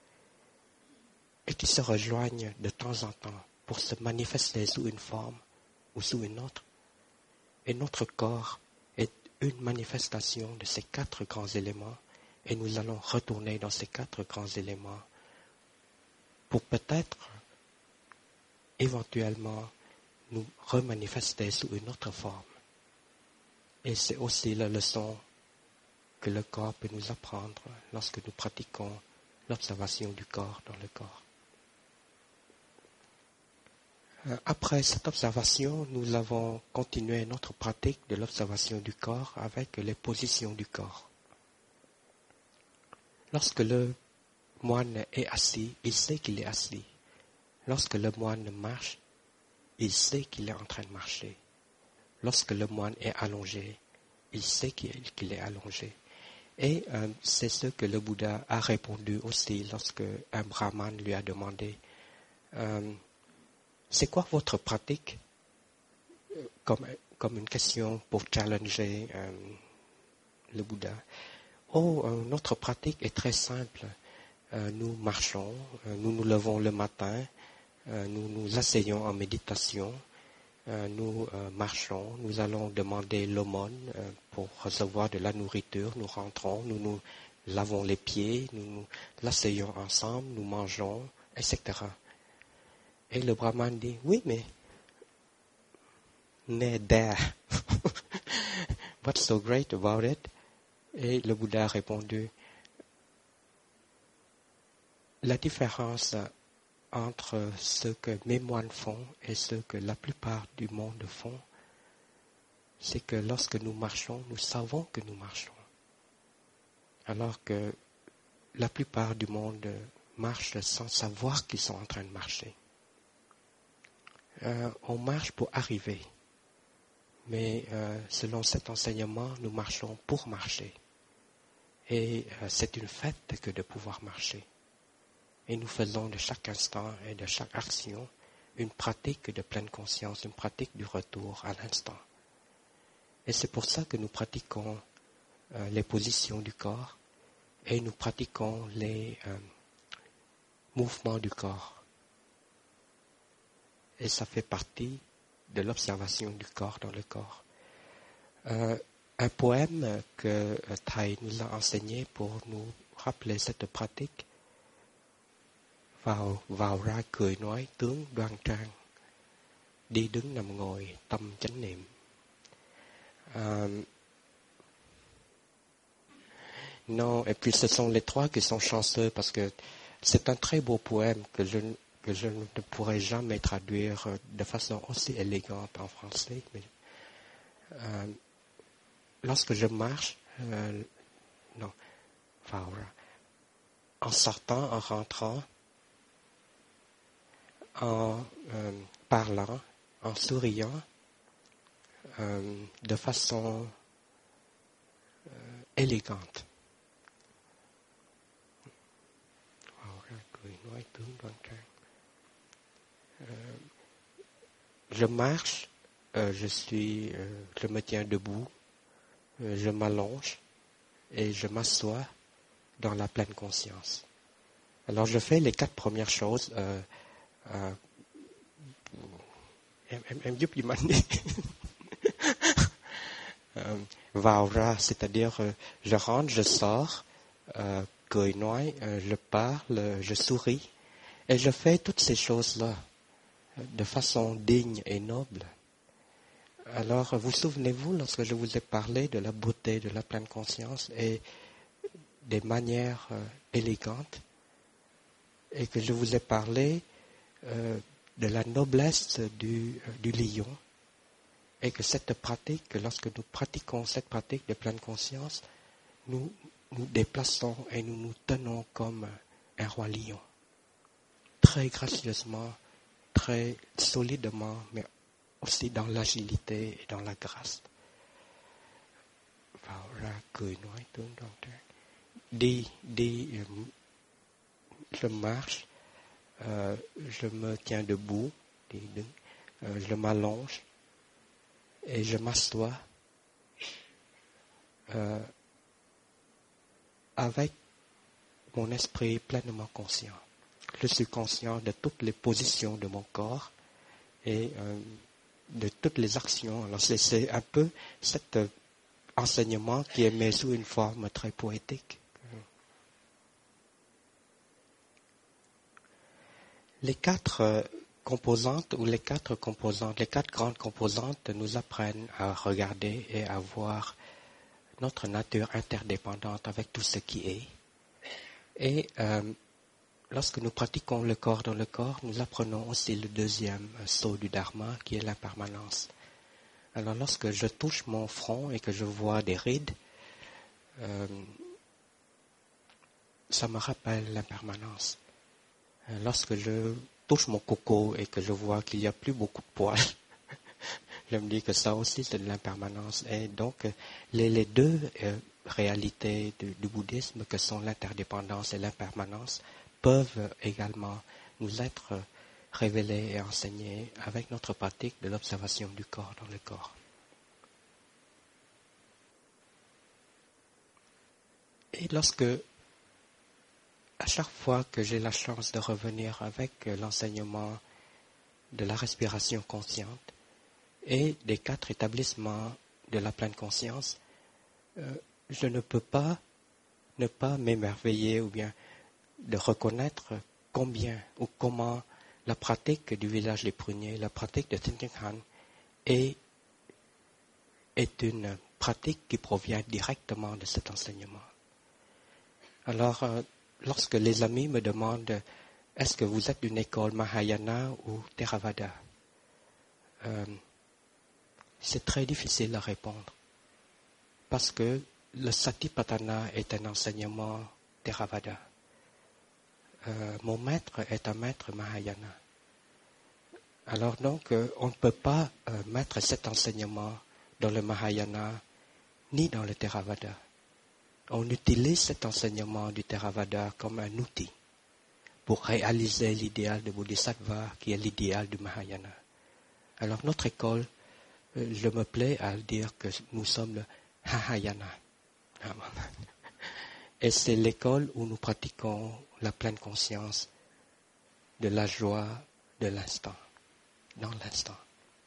et qui se rejoignent de temps en temps pour se manifester sous une forme ou sous une autre. Et notre corps est une manifestation de ces 4 grands éléments et nous allons retourner dans ces 4 grands éléments pour peut-être éventuellement nous remanifester sous une autre forme. Et c'est aussi la leçon que le corps peut nous apprendre lorsque nous pratiquons l'observation du corps dans le corps. Après cette observation, nous avons continué notre pratique de l'observation du corps avec les positions du corps. Lorsque le moine est assis, il sait qu'il est assis. Lorsque le moine marche, il sait qu'il est en train de marcher. Lorsque le moine est allongé, il sait qu'il est allongé. Et c'est ce que le Bouddha a répondu aussi lorsque un brahmane lui a demandé c'est quoi votre pratique comme une question pour challenger le Bouddha. Notre pratique est très simple. Nous marchons, nous nous levons le matin, nous nous asseyons en méditation, nous marchons, nous allons demander l'aumône pour recevoir de la nourriture, nous rentrons, nous nous lavons les pieds, nous nous l'asseyons ensemble, nous mangeons, etc. Et le brahman dit, oui, mais there. What's so great about it? Et le Bouddha a répondu, la différence entre ce que mes moines font et ce que la plupart du monde font, c'est que lorsque nous marchons, nous savons que nous marchons. Alors que la plupart du monde marche sans savoir qu'ils sont en train de marcher. On marche pour arriver. Mais selon cet enseignement, nous marchons pour marcher. Et c'est une fête que de pouvoir marcher. Et nous faisons de chaque instant et de chaque action une pratique de pleine conscience, une pratique du retour à l'instant. Et c'est pour ça que nous pratiquons les positions du corps et nous pratiquons les mouvements du corps. et ça fait partie de l'observation du corps dans le corps. Un poème que Thầy nous a enseigné pour nous rappeler cette pratique. Vào ra cười nói tướng đoan trang, đi đứng nằm ngồi tâm chánh niệm. Non, et puis ce sont les trois qui sont chanceux parce que c'est un très beau poème que je ne pourrais jamais traduire de façon aussi élégante en français. Mais, lorsque je marche, en sortant, en rentrant, en parlant, en souriant, de façon élégante. Je marche, je me tiens debout, je m'allonge et je m'assois dans la pleine conscience. Alors je fais les 4 premières choses. Em giúp giùm anh đi. Vào ra, c'est-à-dire je rentre, je sors, cười nói, je parle, je souris, et je fais toutes ces choses-là de façon digne et noble. Alors, vous souvenez-vous, lorsque je vous ai parlé de la beauté de la pleine conscience et des manières élégantes, et que je vous ai parlé de la noblesse du lion, et que cette pratique, que lorsque nous pratiquons cette pratique de pleine conscience, nous nous déplaçons et nous nous tenons comme un roi lion, très gracieusement, très solidement, mais aussi dans l'agilité et dans la grâce. Vào ra cười nói tướng đoan trang. Đi, je marche, je me tiens debout, je m'allonge et je m'assois avec mon esprit pleinement conscient. Je suis conscient de toutes les positions de mon corps et de toutes les actions. Alors c'est un peu cet enseignement qui est mis sous une forme très poétique. Les 4 composantes ou les 4 grandes composantes nous apprennent à regarder et à voir notre nature interdépendante avec tout ce qui est. Et lorsque nous pratiquons le corps dans le corps, nous apprenons aussi le deuxième sceau du Dharma qui est l'impermanence. Alors lorsque je touche mon front et que je vois des rides, ça me rappelle l'impermanence. Lorsque je touche mon coco et que je vois qu'il n'y a plus beaucoup de poils, je me dis que ça aussi c'est de l'impermanence. Et donc les 2 réalités du bouddhisme que sont l'interdépendance et l'impermanence peuvent également nous être révélées et enseignées avec notre pratique de l'observation du corps dans le corps. Et à chaque fois que j'ai la chance de revenir avec l'enseignement de la respiration consciente et des 4 établissements de la pleine conscience, je ne peux pas ne pas m'émerveiller ou bien de reconnaître combien ou comment la pratique du village des pruniers, la pratique de Thich Nhat Hanh est une pratique qui provient directement de cet enseignement. Alors, lorsque les amis me demandent est-ce que vous êtes d'une école Mahayana ou Theravada, c'est très difficile à répondre parce que le Satipatthana est un enseignement Theravada. Mon maître est un maître Mahayana. Alors donc, on ne peut pas mettre cet enseignement dans le Mahayana ni dans le Theravada. On utilise cet enseignement du Theravada comme un outil pour réaliser l'idéal de Bodhisattva qui est l'idéal du Mahayana. Alors notre école, je me plais à dire que nous sommes le Mahayana. Et c'est l'école où nous pratiquons la pleine conscience de la joie de l'instant. dans l'instant.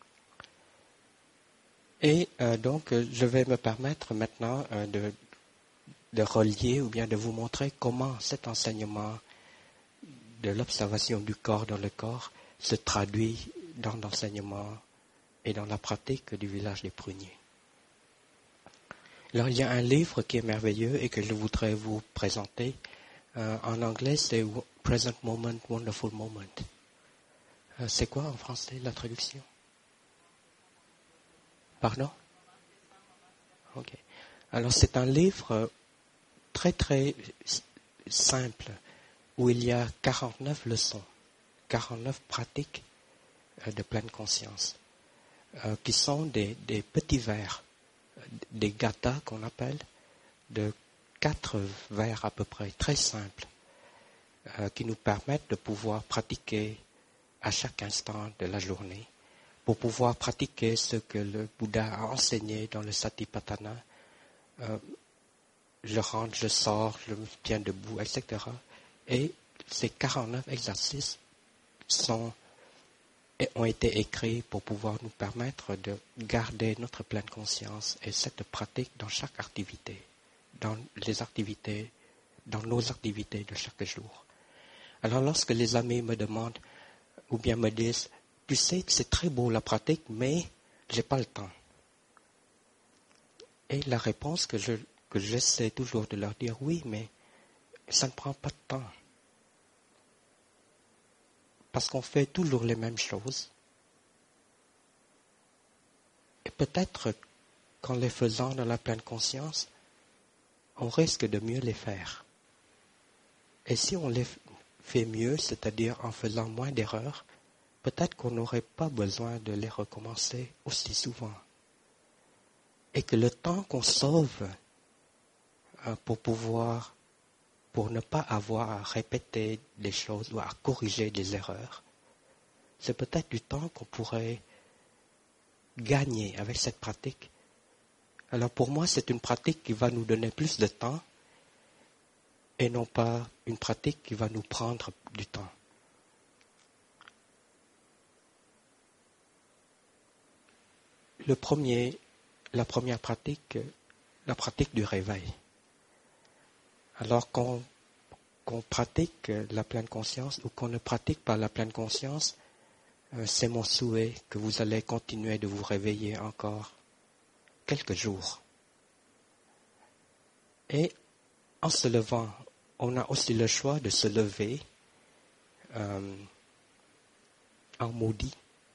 Et donc, je vais me permettre maintenant de relier ou bien de vous montrer comment cet enseignement de l'observation du corps dans le corps se traduit dans l'enseignement et dans la pratique du village des pruniers. Alors, il y a un livre qui est merveilleux et que je voudrais vous présenter. En anglais, c'est Present Moment, Wonderful Moment. C'est quoi en français la traduction? Pardon? Ok. Alors, c'est un livre très très simple où il y a 49 leçons, 49 pratiques de pleine conscience, qui sont des petits vers, des gathas qu'on appelle, de 4 vers à peu près, très simples, qui nous permettent de pouvoir pratiquer à chaque instant de la journée, pour pouvoir pratiquer ce que le Bouddha a enseigné dans le Satipatthana. Je rentre, je sors, je me tiens debout, etc. Et ces 49 exercices ont été écrits pour pouvoir nous permettre de garder notre pleine conscience et cette pratique dans chaque activité, dans nos activités de chaque jour. Alors lorsque les amis me demandent ou bien me disent, tu sais que c'est très beau la pratique, mais j'ai pas le temps. Et la réponse que j'essaie toujours de leur dire, oui, mais ça ne prend pas de temps. Parce qu'on fait toujours les mêmes choses. Et peut-être qu'en les faisant dans la pleine conscience, on risque de mieux les faire. Et si on les fait mieux, c'est-à-dire en faisant moins d'erreurs, peut-être qu'on n'aurait pas besoin de les recommencer aussi souvent. Et que le temps qu'on sauve pour ne pas avoir à répéter des choses ou à corriger des erreurs, c'est peut-être du temps qu'on pourrait gagner avec cette pratique. Alors pour moi, c'est une pratique qui va nous donner plus de temps et non pas une pratique qui va nous prendre du temps. La première pratique, la pratique du réveil. Alors qu'on pratique la pleine conscience ou qu'on ne pratique pas la pleine conscience, c'est mon souhait que vous allez continuer de vous réveiller encore quelques jours. Et en se levant, on a aussi le choix de se lever en maudit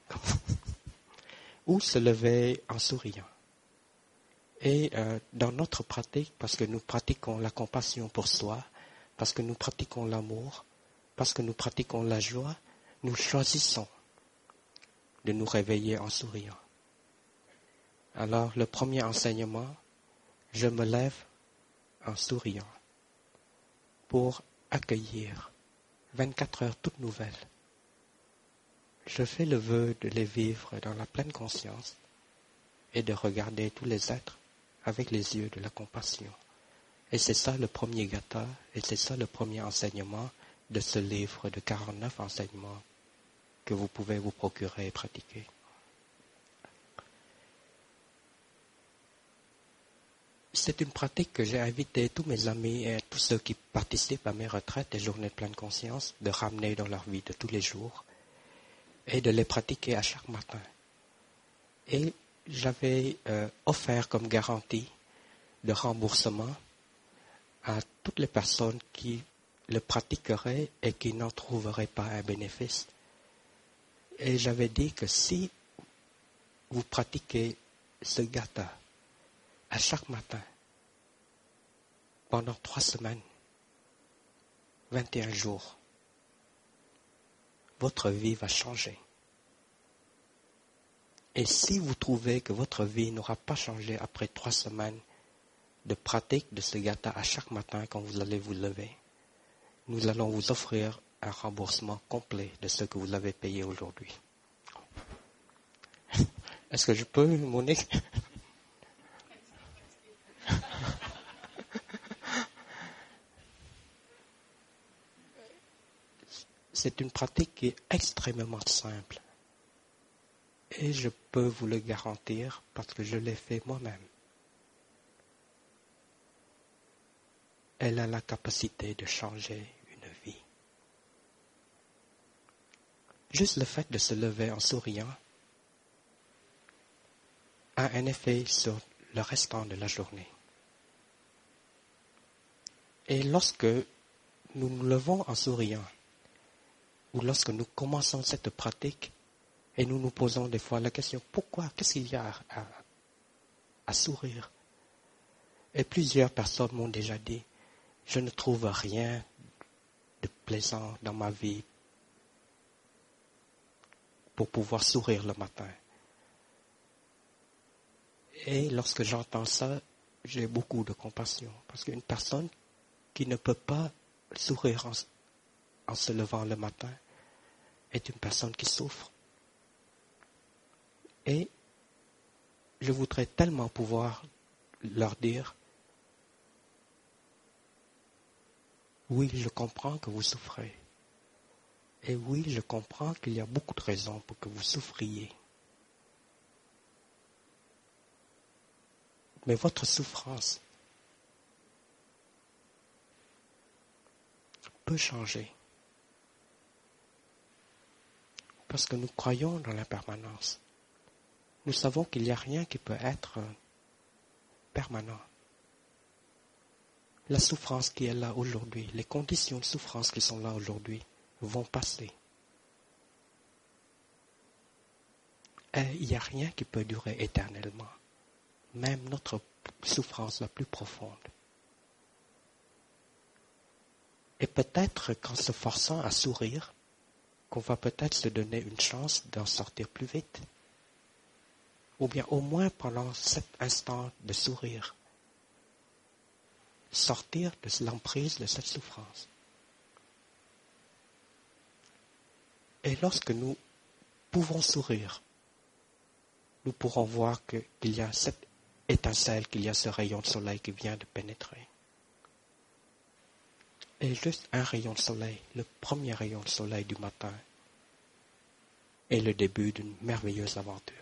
ou se lever en souriant. Et dans notre pratique, parce que nous pratiquons la compassion pour soi, parce que nous pratiquons l'amour, parce que nous pratiquons la joie, nous choisissons de nous réveiller en souriant. Alors, le premier enseignement, je me lève en souriant pour accueillir 24 heures toutes nouvelles. Je fais le vœu de les vivre dans la pleine conscience et de regarder tous les êtres avec les yeux de la compassion. Et c'est ça le premier gatha, et c'est ça le premier enseignement de ce livre de 49 enseignements que vous pouvez vous procurer et pratiquer. C'est une pratique que j'ai invité tous mes amis et tous ceux qui participent à mes retraites et journées de pleine conscience de ramener dans leur vie de tous les jours et de les pratiquer à chaque matin. Et j'avais offert comme garantie de remboursement à toutes les personnes qui le pratiqueraient et qui n'en trouveraient pas un bénéfice. Et j'avais dit que si vous pratiquez ce gatha à chaque matin, pendant 3 semaines, 21 jours, votre vie va changer. Et si vous trouvez que votre vie n'aura pas changé après 3 semaines de pratique de ce gatha à chaque matin quand vous allez vous lever, nous allons vous offrir un remboursement complet de ce que vous avez payé aujourd'hui. Est-ce que je peux, Monique? C'est une pratique qui est extrêmement simple. Et je peux vous le garantir parce que je l'ai fait moi-même. Elle a la capacité de changer une vie. Juste le fait de se lever en souriant a un effet sur le restant de la journée. Et lorsque nous nous levons en souriant, ou lorsque nous commençons cette pratique, et nous nous posons des fois la question, pourquoi, qu'est-ce qu'il y a à sourire? Et plusieurs personnes m'ont déjà dit, je ne trouve rien de plaisant dans ma vie pour pouvoir sourire le matin. Et lorsque j'entends ça, j'ai beaucoup de compassion, parce qu'une personne qui ne peut pas sourire en se levant le matin est une personne qui souffre. Et je voudrais tellement pouvoir leur dire, oui, je comprends que vous souffrez. Et oui, je comprends qu'il y a beaucoup de raisons pour que vous souffriez. Mais votre souffrance peut changer. Parce que nous croyons dans l'impermanence. Nous savons qu'il n'y a rien qui peut être permanent. La souffrance qui est là aujourd'hui, les conditions de souffrance qui sont là aujourd'hui, vont passer. Et il n'y a rien qui peut durer éternellement, même notre souffrance la plus profonde. Et peut-être qu'en se forçant à sourire, qu'on va peut-être se donner une chance d'en sortir plus vite. Ou bien au moins pendant cet instant de sourire, sortir de l'emprise de cette souffrance. Et lorsque nous pouvons sourire, nous pourrons voir qu'il y a cette étincelle, qu'il y a ce rayon de soleil qui vient de pénétrer. Et juste un rayon de soleil, le premier rayon de soleil du matin, est le début d'une merveilleuse aventure.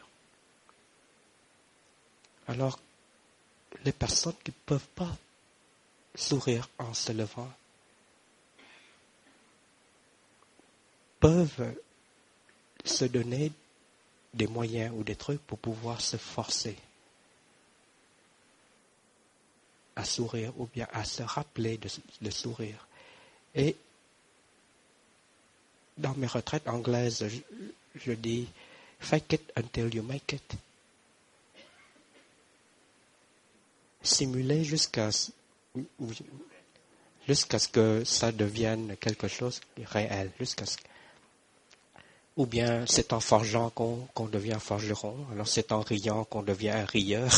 Alors, les personnes qui ne peuvent pas sourire en se levant peuvent se donner des moyens ou des trucs pour pouvoir se forcer à sourire ou bien à se rappeler de sourire. Et dans mes retraites anglaises, je dis « fake it until you make it ». Simuler jusqu'à ce que ça devienne quelque chose de réel, ou bien c'est en forgeant qu'on devient forgeron, alors c'est en riant qu'on devient un rieur.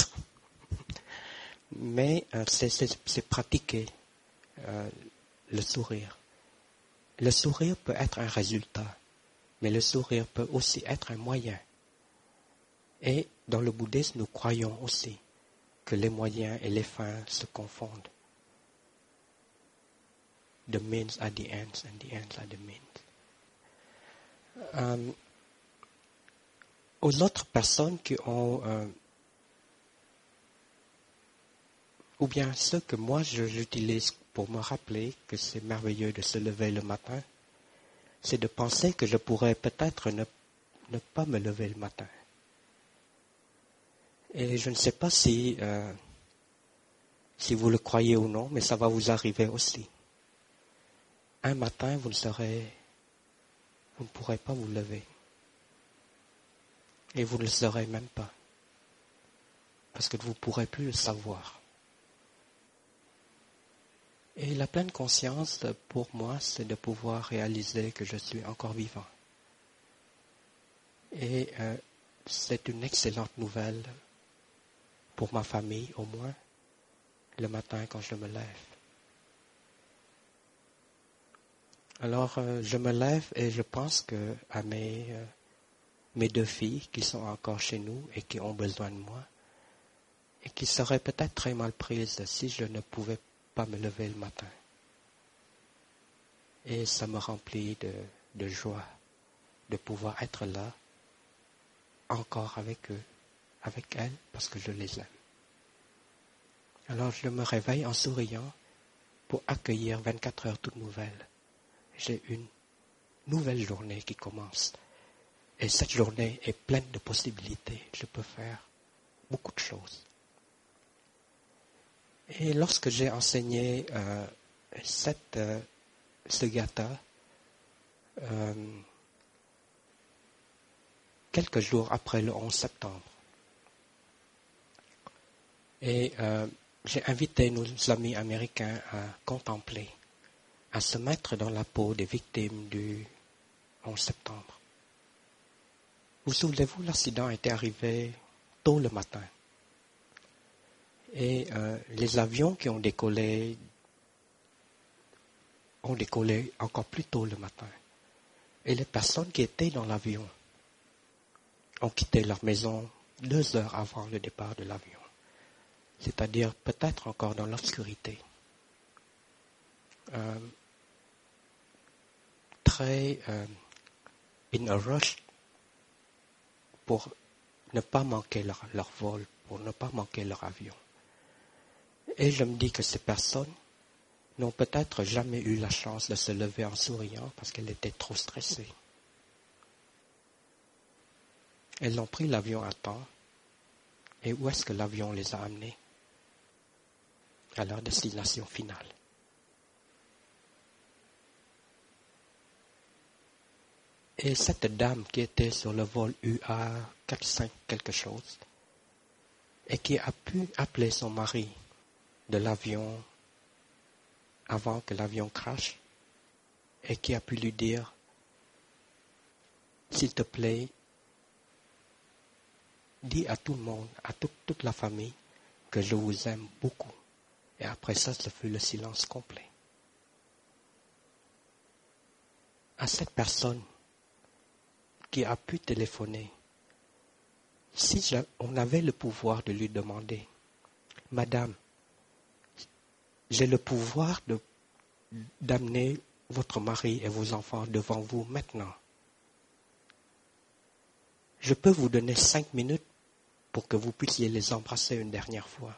Mais c'est pratiquer le sourire. Le sourire peut être un résultat, mais le sourire peut aussi être un moyen. Et dans le bouddhisme, nous croyons aussi que les moyens et les fins se confondent. The means are the ends and the ends are the means. Aux autres personnes qui ont, ou bien ceux que moi j'utilise pour me rappeler que c'est merveilleux de se lever le matin, c'est de penser que je pourrais peut-être ne pas me lever le matin. Et je ne sais pas si vous le croyez ou non, mais ça va vous arriver aussi. Un matin, vous ne pourrez pas vous lever. Et vous ne le saurez même pas. Parce que vous ne pourrez plus le savoir. Et la pleine conscience, pour moi, c'est de pouvoir réaliser que je suis encore vivant. Et c'est une excellente nouvelle pour ma famille, au moins, le matin quand je me lève. Alors, je me lève et je pense que à mes 2 filles qui sont encore chez nous et qui ont besoin de moi, et qui seraient peut-être très mal prises si je ne pouvais pas me lever le matin. Et ça me remplit de joie de pouvoir être là encore avec eux, avec elles, parce que je les aime. Alors je me réveille en souriant pour accueillir 24 heures toutes nouvelles. J'ai une nouvelle journée qui commence. Et cette journée est pleine de possibilités. Je peux faire beaucoup de choses. Et lorsque j'ai enseigné ce gata, quelques jours après le 11 septembre, et j'ai invité nos amis américains à contempler, à se mettre dans la peau des victimes du 11 septembre. Vous souvenez-vous, l'accident était arrivé tôt le matin. Et les avions qui ont décollé encore plus tôt le matin. Et les personnes qui étaient dans l'avion ont quitté leur maison 2 heures avant le départ de l'avion. C'est-à-dire peut-être encore dans l'obscurité. Très in a rush pour ne pas manquer leur vol, pour ne pas manquer leur avion. Et je me dis que ces personnes n'ont peut-être jamais eu la chance de se lever en souriant parce qu'elles étaient trop stressées. Elles ont pris l'avion à temps. Et où est-ce que l'avion les a amenés? À leur destination finale. Et cette dame qui était sur le vol UA 45 quelque chose, et qui a pu appeler son mari de l'avion avant que l'avion crache, et qui a pu lui dire, s'il te plaît, dis à tout le monde, à toute la famille, que je vous aime beaucoup. Et après ça, ce fut le silence complet. À cette personne qui a pu téléphoner, si on avait le pouvoir de lui demander, Madame, j'ai le pouvoir d'amener votre mari et vos enfants devant vous maintenant. Je peux vous donner 5 minutes pour que vous puissiez les embrasser une dernière fois.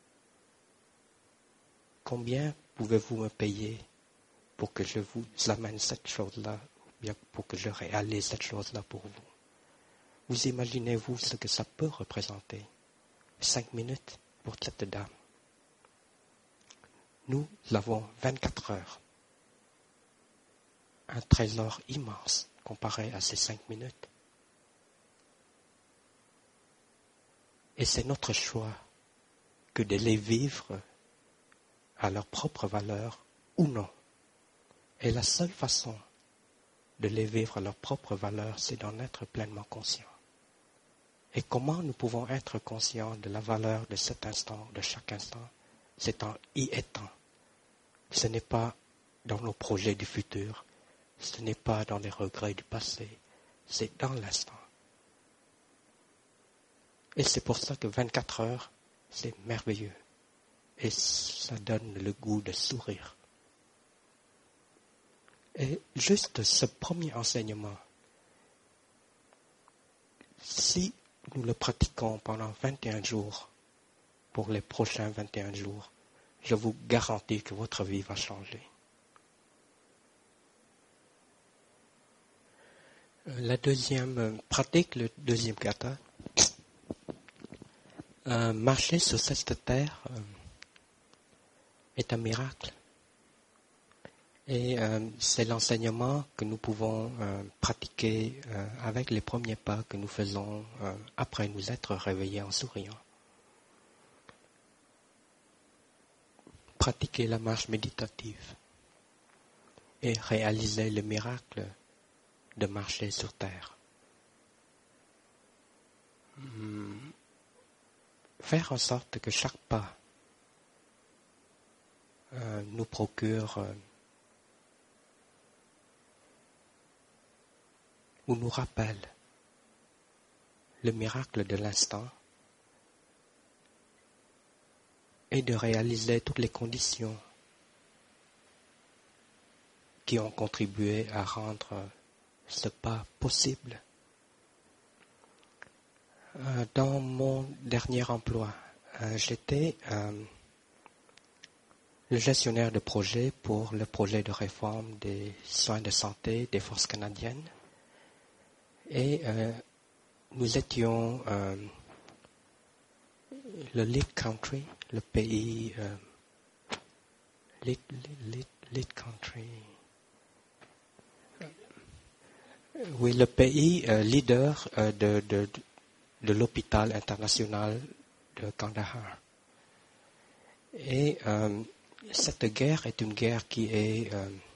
Combien pouvez-vous me payer pour que je vous amène cette chose-là, ou bien pour que je réalise cette chose-là pour vous? Vous imaginez-vous ce que ça peut représenter? 5 minutes pour cette dame. Nous avons 24 heures. Un trésor immense comparé à ces 5 minutes. Et c'est notre choix que de les vivre à leur propre valeur ou non. Et la seule façon de les vivre à leur propre valeur, c'est d'en être pleinement conscient. Et comment nous pouvons être conscients de la valeur de cet instant, de chaque instant? C'est en y étant. Ce n'est pas dans nos projets du futur, ce n'est pas dans les regrets du passé, c'est dans l'instant. Et c'est pour ça que 24 heures, c'est merveilleux. Et ça donne le goût de sourire. Et juste ce premier enseignement, si nous le pratiquons pendant 21 jours, pour les prochains 21 jours, je vous garantis que votre vie va changer. La deuxième pratique, le deuxième kata, marcher sur cette terre est un miracle. Et c'est l'enseignement que nous pouvons pratiquer avec les premiers pas que nous faisons après nous être réveillés en souriant. Pratiquer la marche méditative et réaliser le miracle de marcher sur terre. Faire en sorte que chaque pas nous procure ou nous rappelle le miracle de l'instant et de réaliser toutes les conditions qui ont contribué à rendre ce pas possible. Dans mon dernier emploi, j'étais le gestionnaire de projet pour le projet de réforme des soins de santé des forces canadiennes. Et nous étions le lead country, le pays lead country. Oui, le pays leader de l'hôpital international de Kandahar. Et cette guerre est une guerre qui est...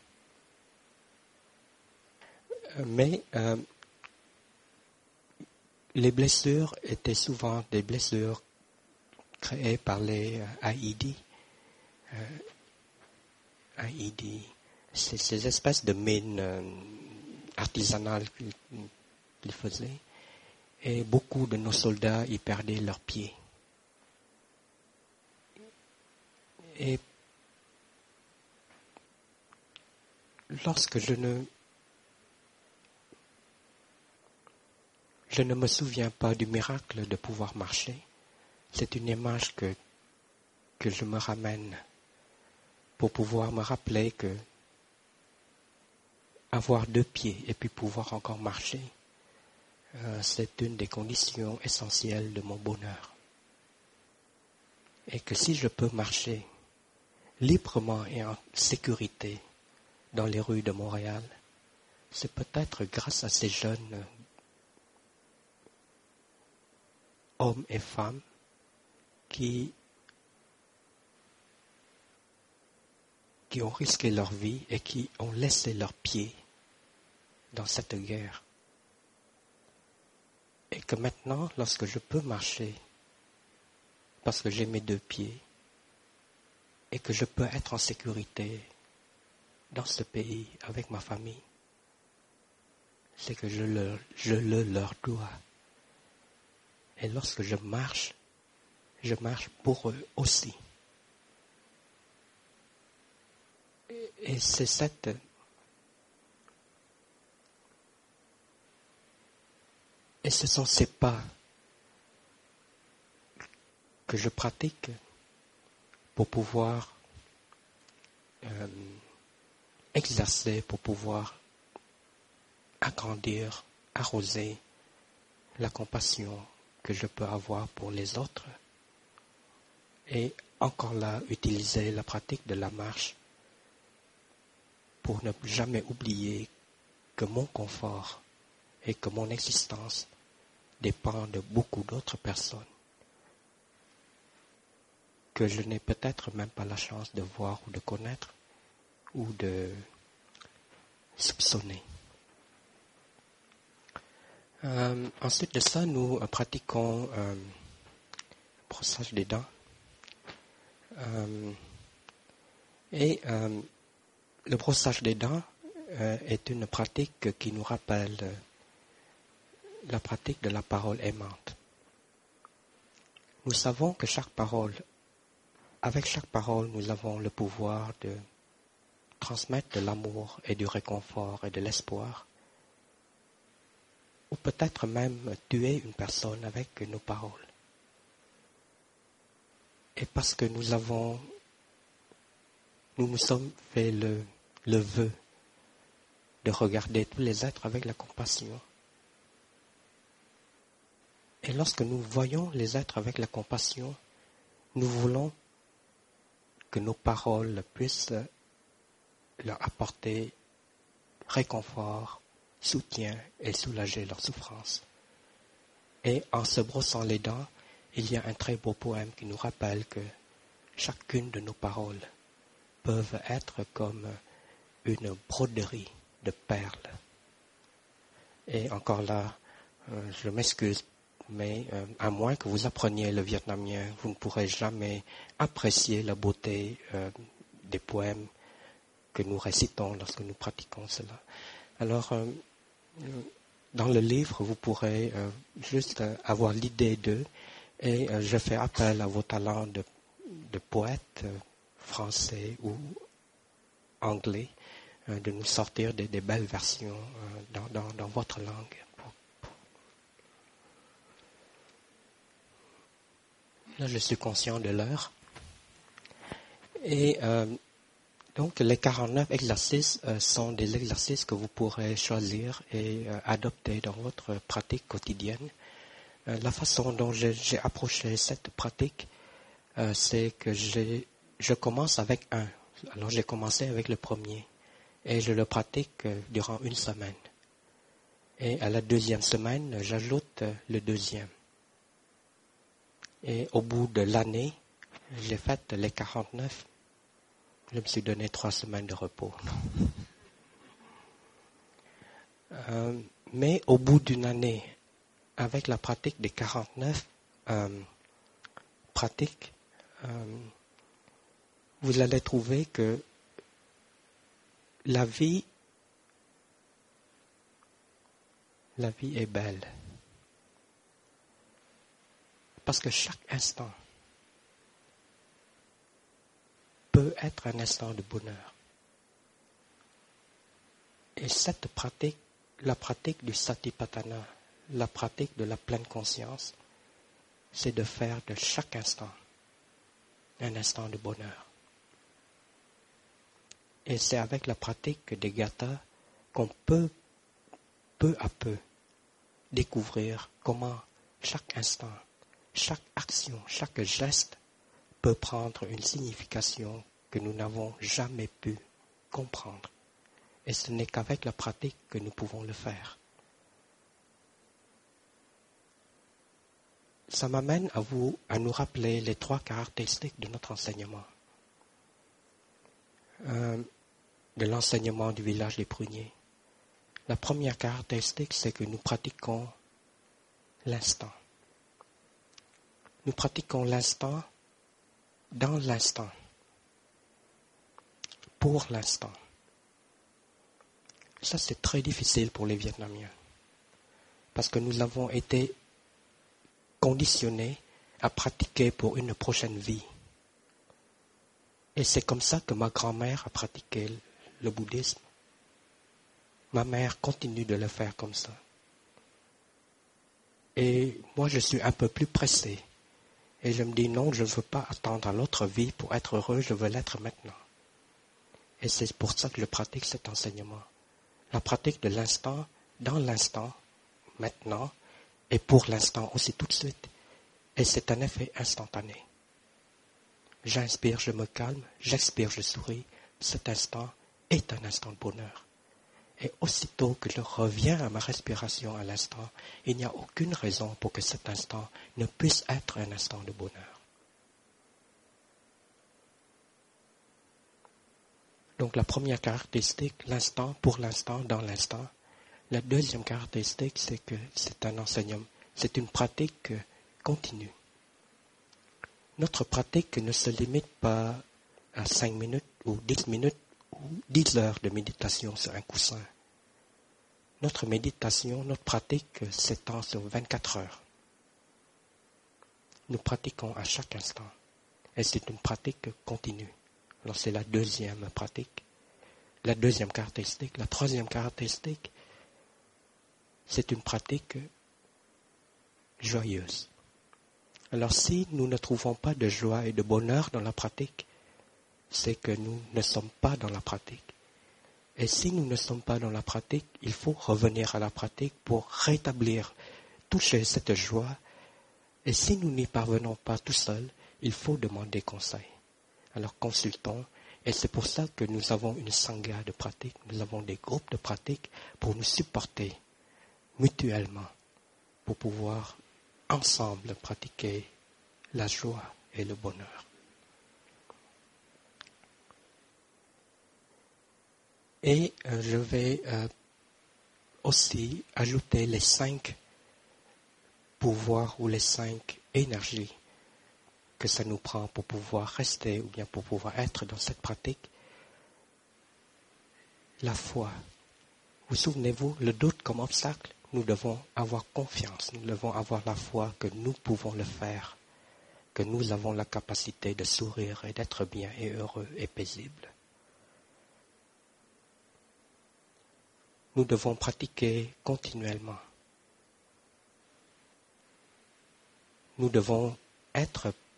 mais les blessures étaient souvent des blessures créées par les IED. IED, c'est ces espèces de mines artisanales qu'ils faisaient. Et beaucoup de nos soldats y perdaient leurs pieds. Et lorsque je ne me souviens pas du miracle de pouvoir marcher, c'est une image que je me ramène pour pouvoir me rappeler que avoir 2 pieds et puis pouvoir encore marcher, c'est une des conditions essentielles de mon bonheur. Et que si je peux marcher librement et en sécurité dans les rues de Montréal, c'est peut-être grâce à ces jeunes hommes et femmes qui ont risqué leur vie et qui ont laissé leurs pieds dans cette guerre. Et que maintenant, lorsque je peux marcher, parce que j'ai mes 2 pieds, et que je peux être en sécurité dans ce pays avec ma famille, c'est que je le leur dois. Et lorsque je marche pour eux aussi. Et c'est et ce sont ces pas que je pratique pour pouvoir exercer, pour pouvoir agrandir, arroser la compassion que je peux avoir pour les autres. Et encore là, utiliser la pratique de la marche pour ne jamais oublier que mon confort et que mon existence dépend de beaucoup d'autres personnes que je n'ai peut-être même pas la chance de voir ou de connaître ou de soupçonner. Ensuite de ça, nous pratiquons le brossage des dents. Et le brossage des dents est une pratique qui nous rappelle la pratique de la parole aimante. Nous savons que avec chaque parole, nous avons le pouvoir de transmettre de l'amour et du réconfort et de l'espoir, ou peut-être même tuer une personne avec nos paroles. Et parce que nous nous sommes fait le vœu de regarder tous les êtres avec la compassion. Et lorsque nous voyons les êtres avec la compassion, nous voulons que nos paroles puissent leur apporter réconfort, soutien et soulager leur souffrance. Et en se brossant les dents, il y a un très beau poème qui nous rappelle que chacune de nos paroles peuvent être comme une broderie de perles. Et encore là, je m'excuse, mais à moins que vous appreniez le vietnamien, vous ne pourrez jamais apprécier la beauté des poèmes que nous récitons lorsque nous pratiquons cela. Alors, dans le livre, vous pourrez juste avoir l'idée d'eux, et je fais appel à vos talents de poète français ou anglais, de nous sortir des belles versions dans votre langue. Là, je suis conscient de l'heure. Et donc, les 49 exercices sont des exercices que vous pourrez choisir et adopter dans votre pratique quotidienne. La façon dont j'ai approché cette pratique, c'est que je commence avec un. Alors, j'ai commencé avec le premier et je le pratique durant une semaine. Et à la deuxième semaine, j'ajoute le deuxième. Et au bout de l'année, j'ai fait les 49. Je me suis donné 3 semaines de repos. Mais au bout d'une année, avec la pratique des 49 pratiques, vous allez trouver que la vie est belle. Parce que chaque instant peut être un instant de bonheur. Et cette pratique, la pratique du Satipatthana, la pratique de la pleine conscience, c'est de faire de chaque instant un instant de bonheur. Et c'est avec la pratique des gathas qu'on peut, peu à peu, découvrir comment chaque instant, chaque action, chaque geste peut prendre une signification que nous n'avons jamais pu comprendre. Et ce n'est qu'avec la pratique que nous pouvons le faire. Ça m'amène à nous rappeler les 3 caractéristiques de notre enseignement. De l'enseignement du village des pruniers. La première caractéristique, c'est que nous pratiquons l'instant. Nous pratiquons l'instant dans l'instant, pour l'instant. Ça, c'est très difficile pour les Vietnamiens, parce que nous avons été conditionnés à pratiquer pour une prochaine vie. Et c'est comme ça que ma grand-mère a pratiqué le bouddhisme. Ma mère continue de le faire comme ça. Et moi, je suis un peu plus pressé. Et je me dis non, je ne veux pas attendre à l'autre vie pour être heureux, je veux l'être maintenant. Et c'est pour ça que je pratique cet enseignement. La pratique de l'instant, dans l'instant, maintenant, et pour l'instant aussi tout de suite. Et c'est un effet instantané. J'inspire, je me calme, j'expire, je souris. Cet instant est un instant de bonheur. Et aussitôt que je reviens à ma respiration à l'instant, il n'y a aucune raison pour que cet instant ne puisse être un instant de bonheur. Donc la première caractéristique, l'instant, pour l'instant, dans l'instant. La deuxième caractéristique, c'est que c'est un enseignement, c'est une pratique continue. Notre pratique ne se limite pas à 5 minutes ou 10 minutes ou 10 heures de méditation sur un coussin. Notre méditation, notre pratique s'étend sur 24 heures. Nous pratiquons à chaque instant. Et c'est une pratique continue. Alors c'est la deuxième pratique. La deuxième caractéristique. La troisième caractéristique, c'est une pratique joyeuse. Alors si nous ne trouvons pas de joie et de bonheur dans la pratique, c'est que nous ne sommes pas dans la pratique. Et si nous ne sommes pas dans la pratique, il faut revenir à la pratique pour rétablir, toucher cette joie. Et si nous n'y parvenons pas tout seuls, il faut demander conseil. Alors consultons, et c'est pour ça que nous avons une sangha de pratique, nous avons des groupes de pratique pour nous supporter mutuellement, pour pouvoir ensemble pratiquer la joie et le bonheur. Et je vais aussi ajouter les 5 pouvoirs ou les 5 énergies que ça nous prend pour pouvoir rester ou bien pour pouvoir être dans cette pratique. La foi. Vous souvenez-vous, le doute comme obstacle, nous devons avoir confiance, nous devons avoir la foi que nous pouvons le faire, que nous avons la capacité de sourire et d'être bien et heureux et paisible. Nous devons pratiquer continuellement. Nous devons être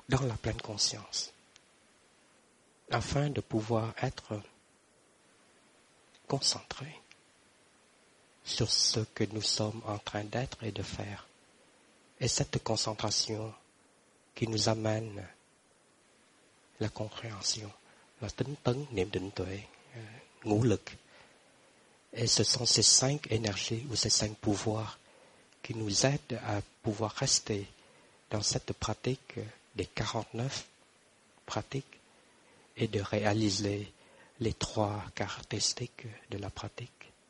dans la pleine conscience, afin de pouvoir être concentrés sur ce que nous sommes en train d'être et de faire. Et cette concentration qui nous amène la compréhension, la tính tấn, niệm định tuệ, ngũ lực. Et ce sont ces 5 énergies ou ces 5 pouvoirs qui nous aident à pouvoir rester dans cette pratique des 49 pratiques et de réaliser les 3 caractéristiques de la pratique.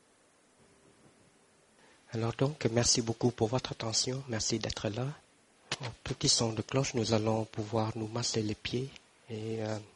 Alors donc, merci beaucoup pour votre attention, merci d'être là. Au petit son de cloche, nous allons pouvoir nous masser les pieds et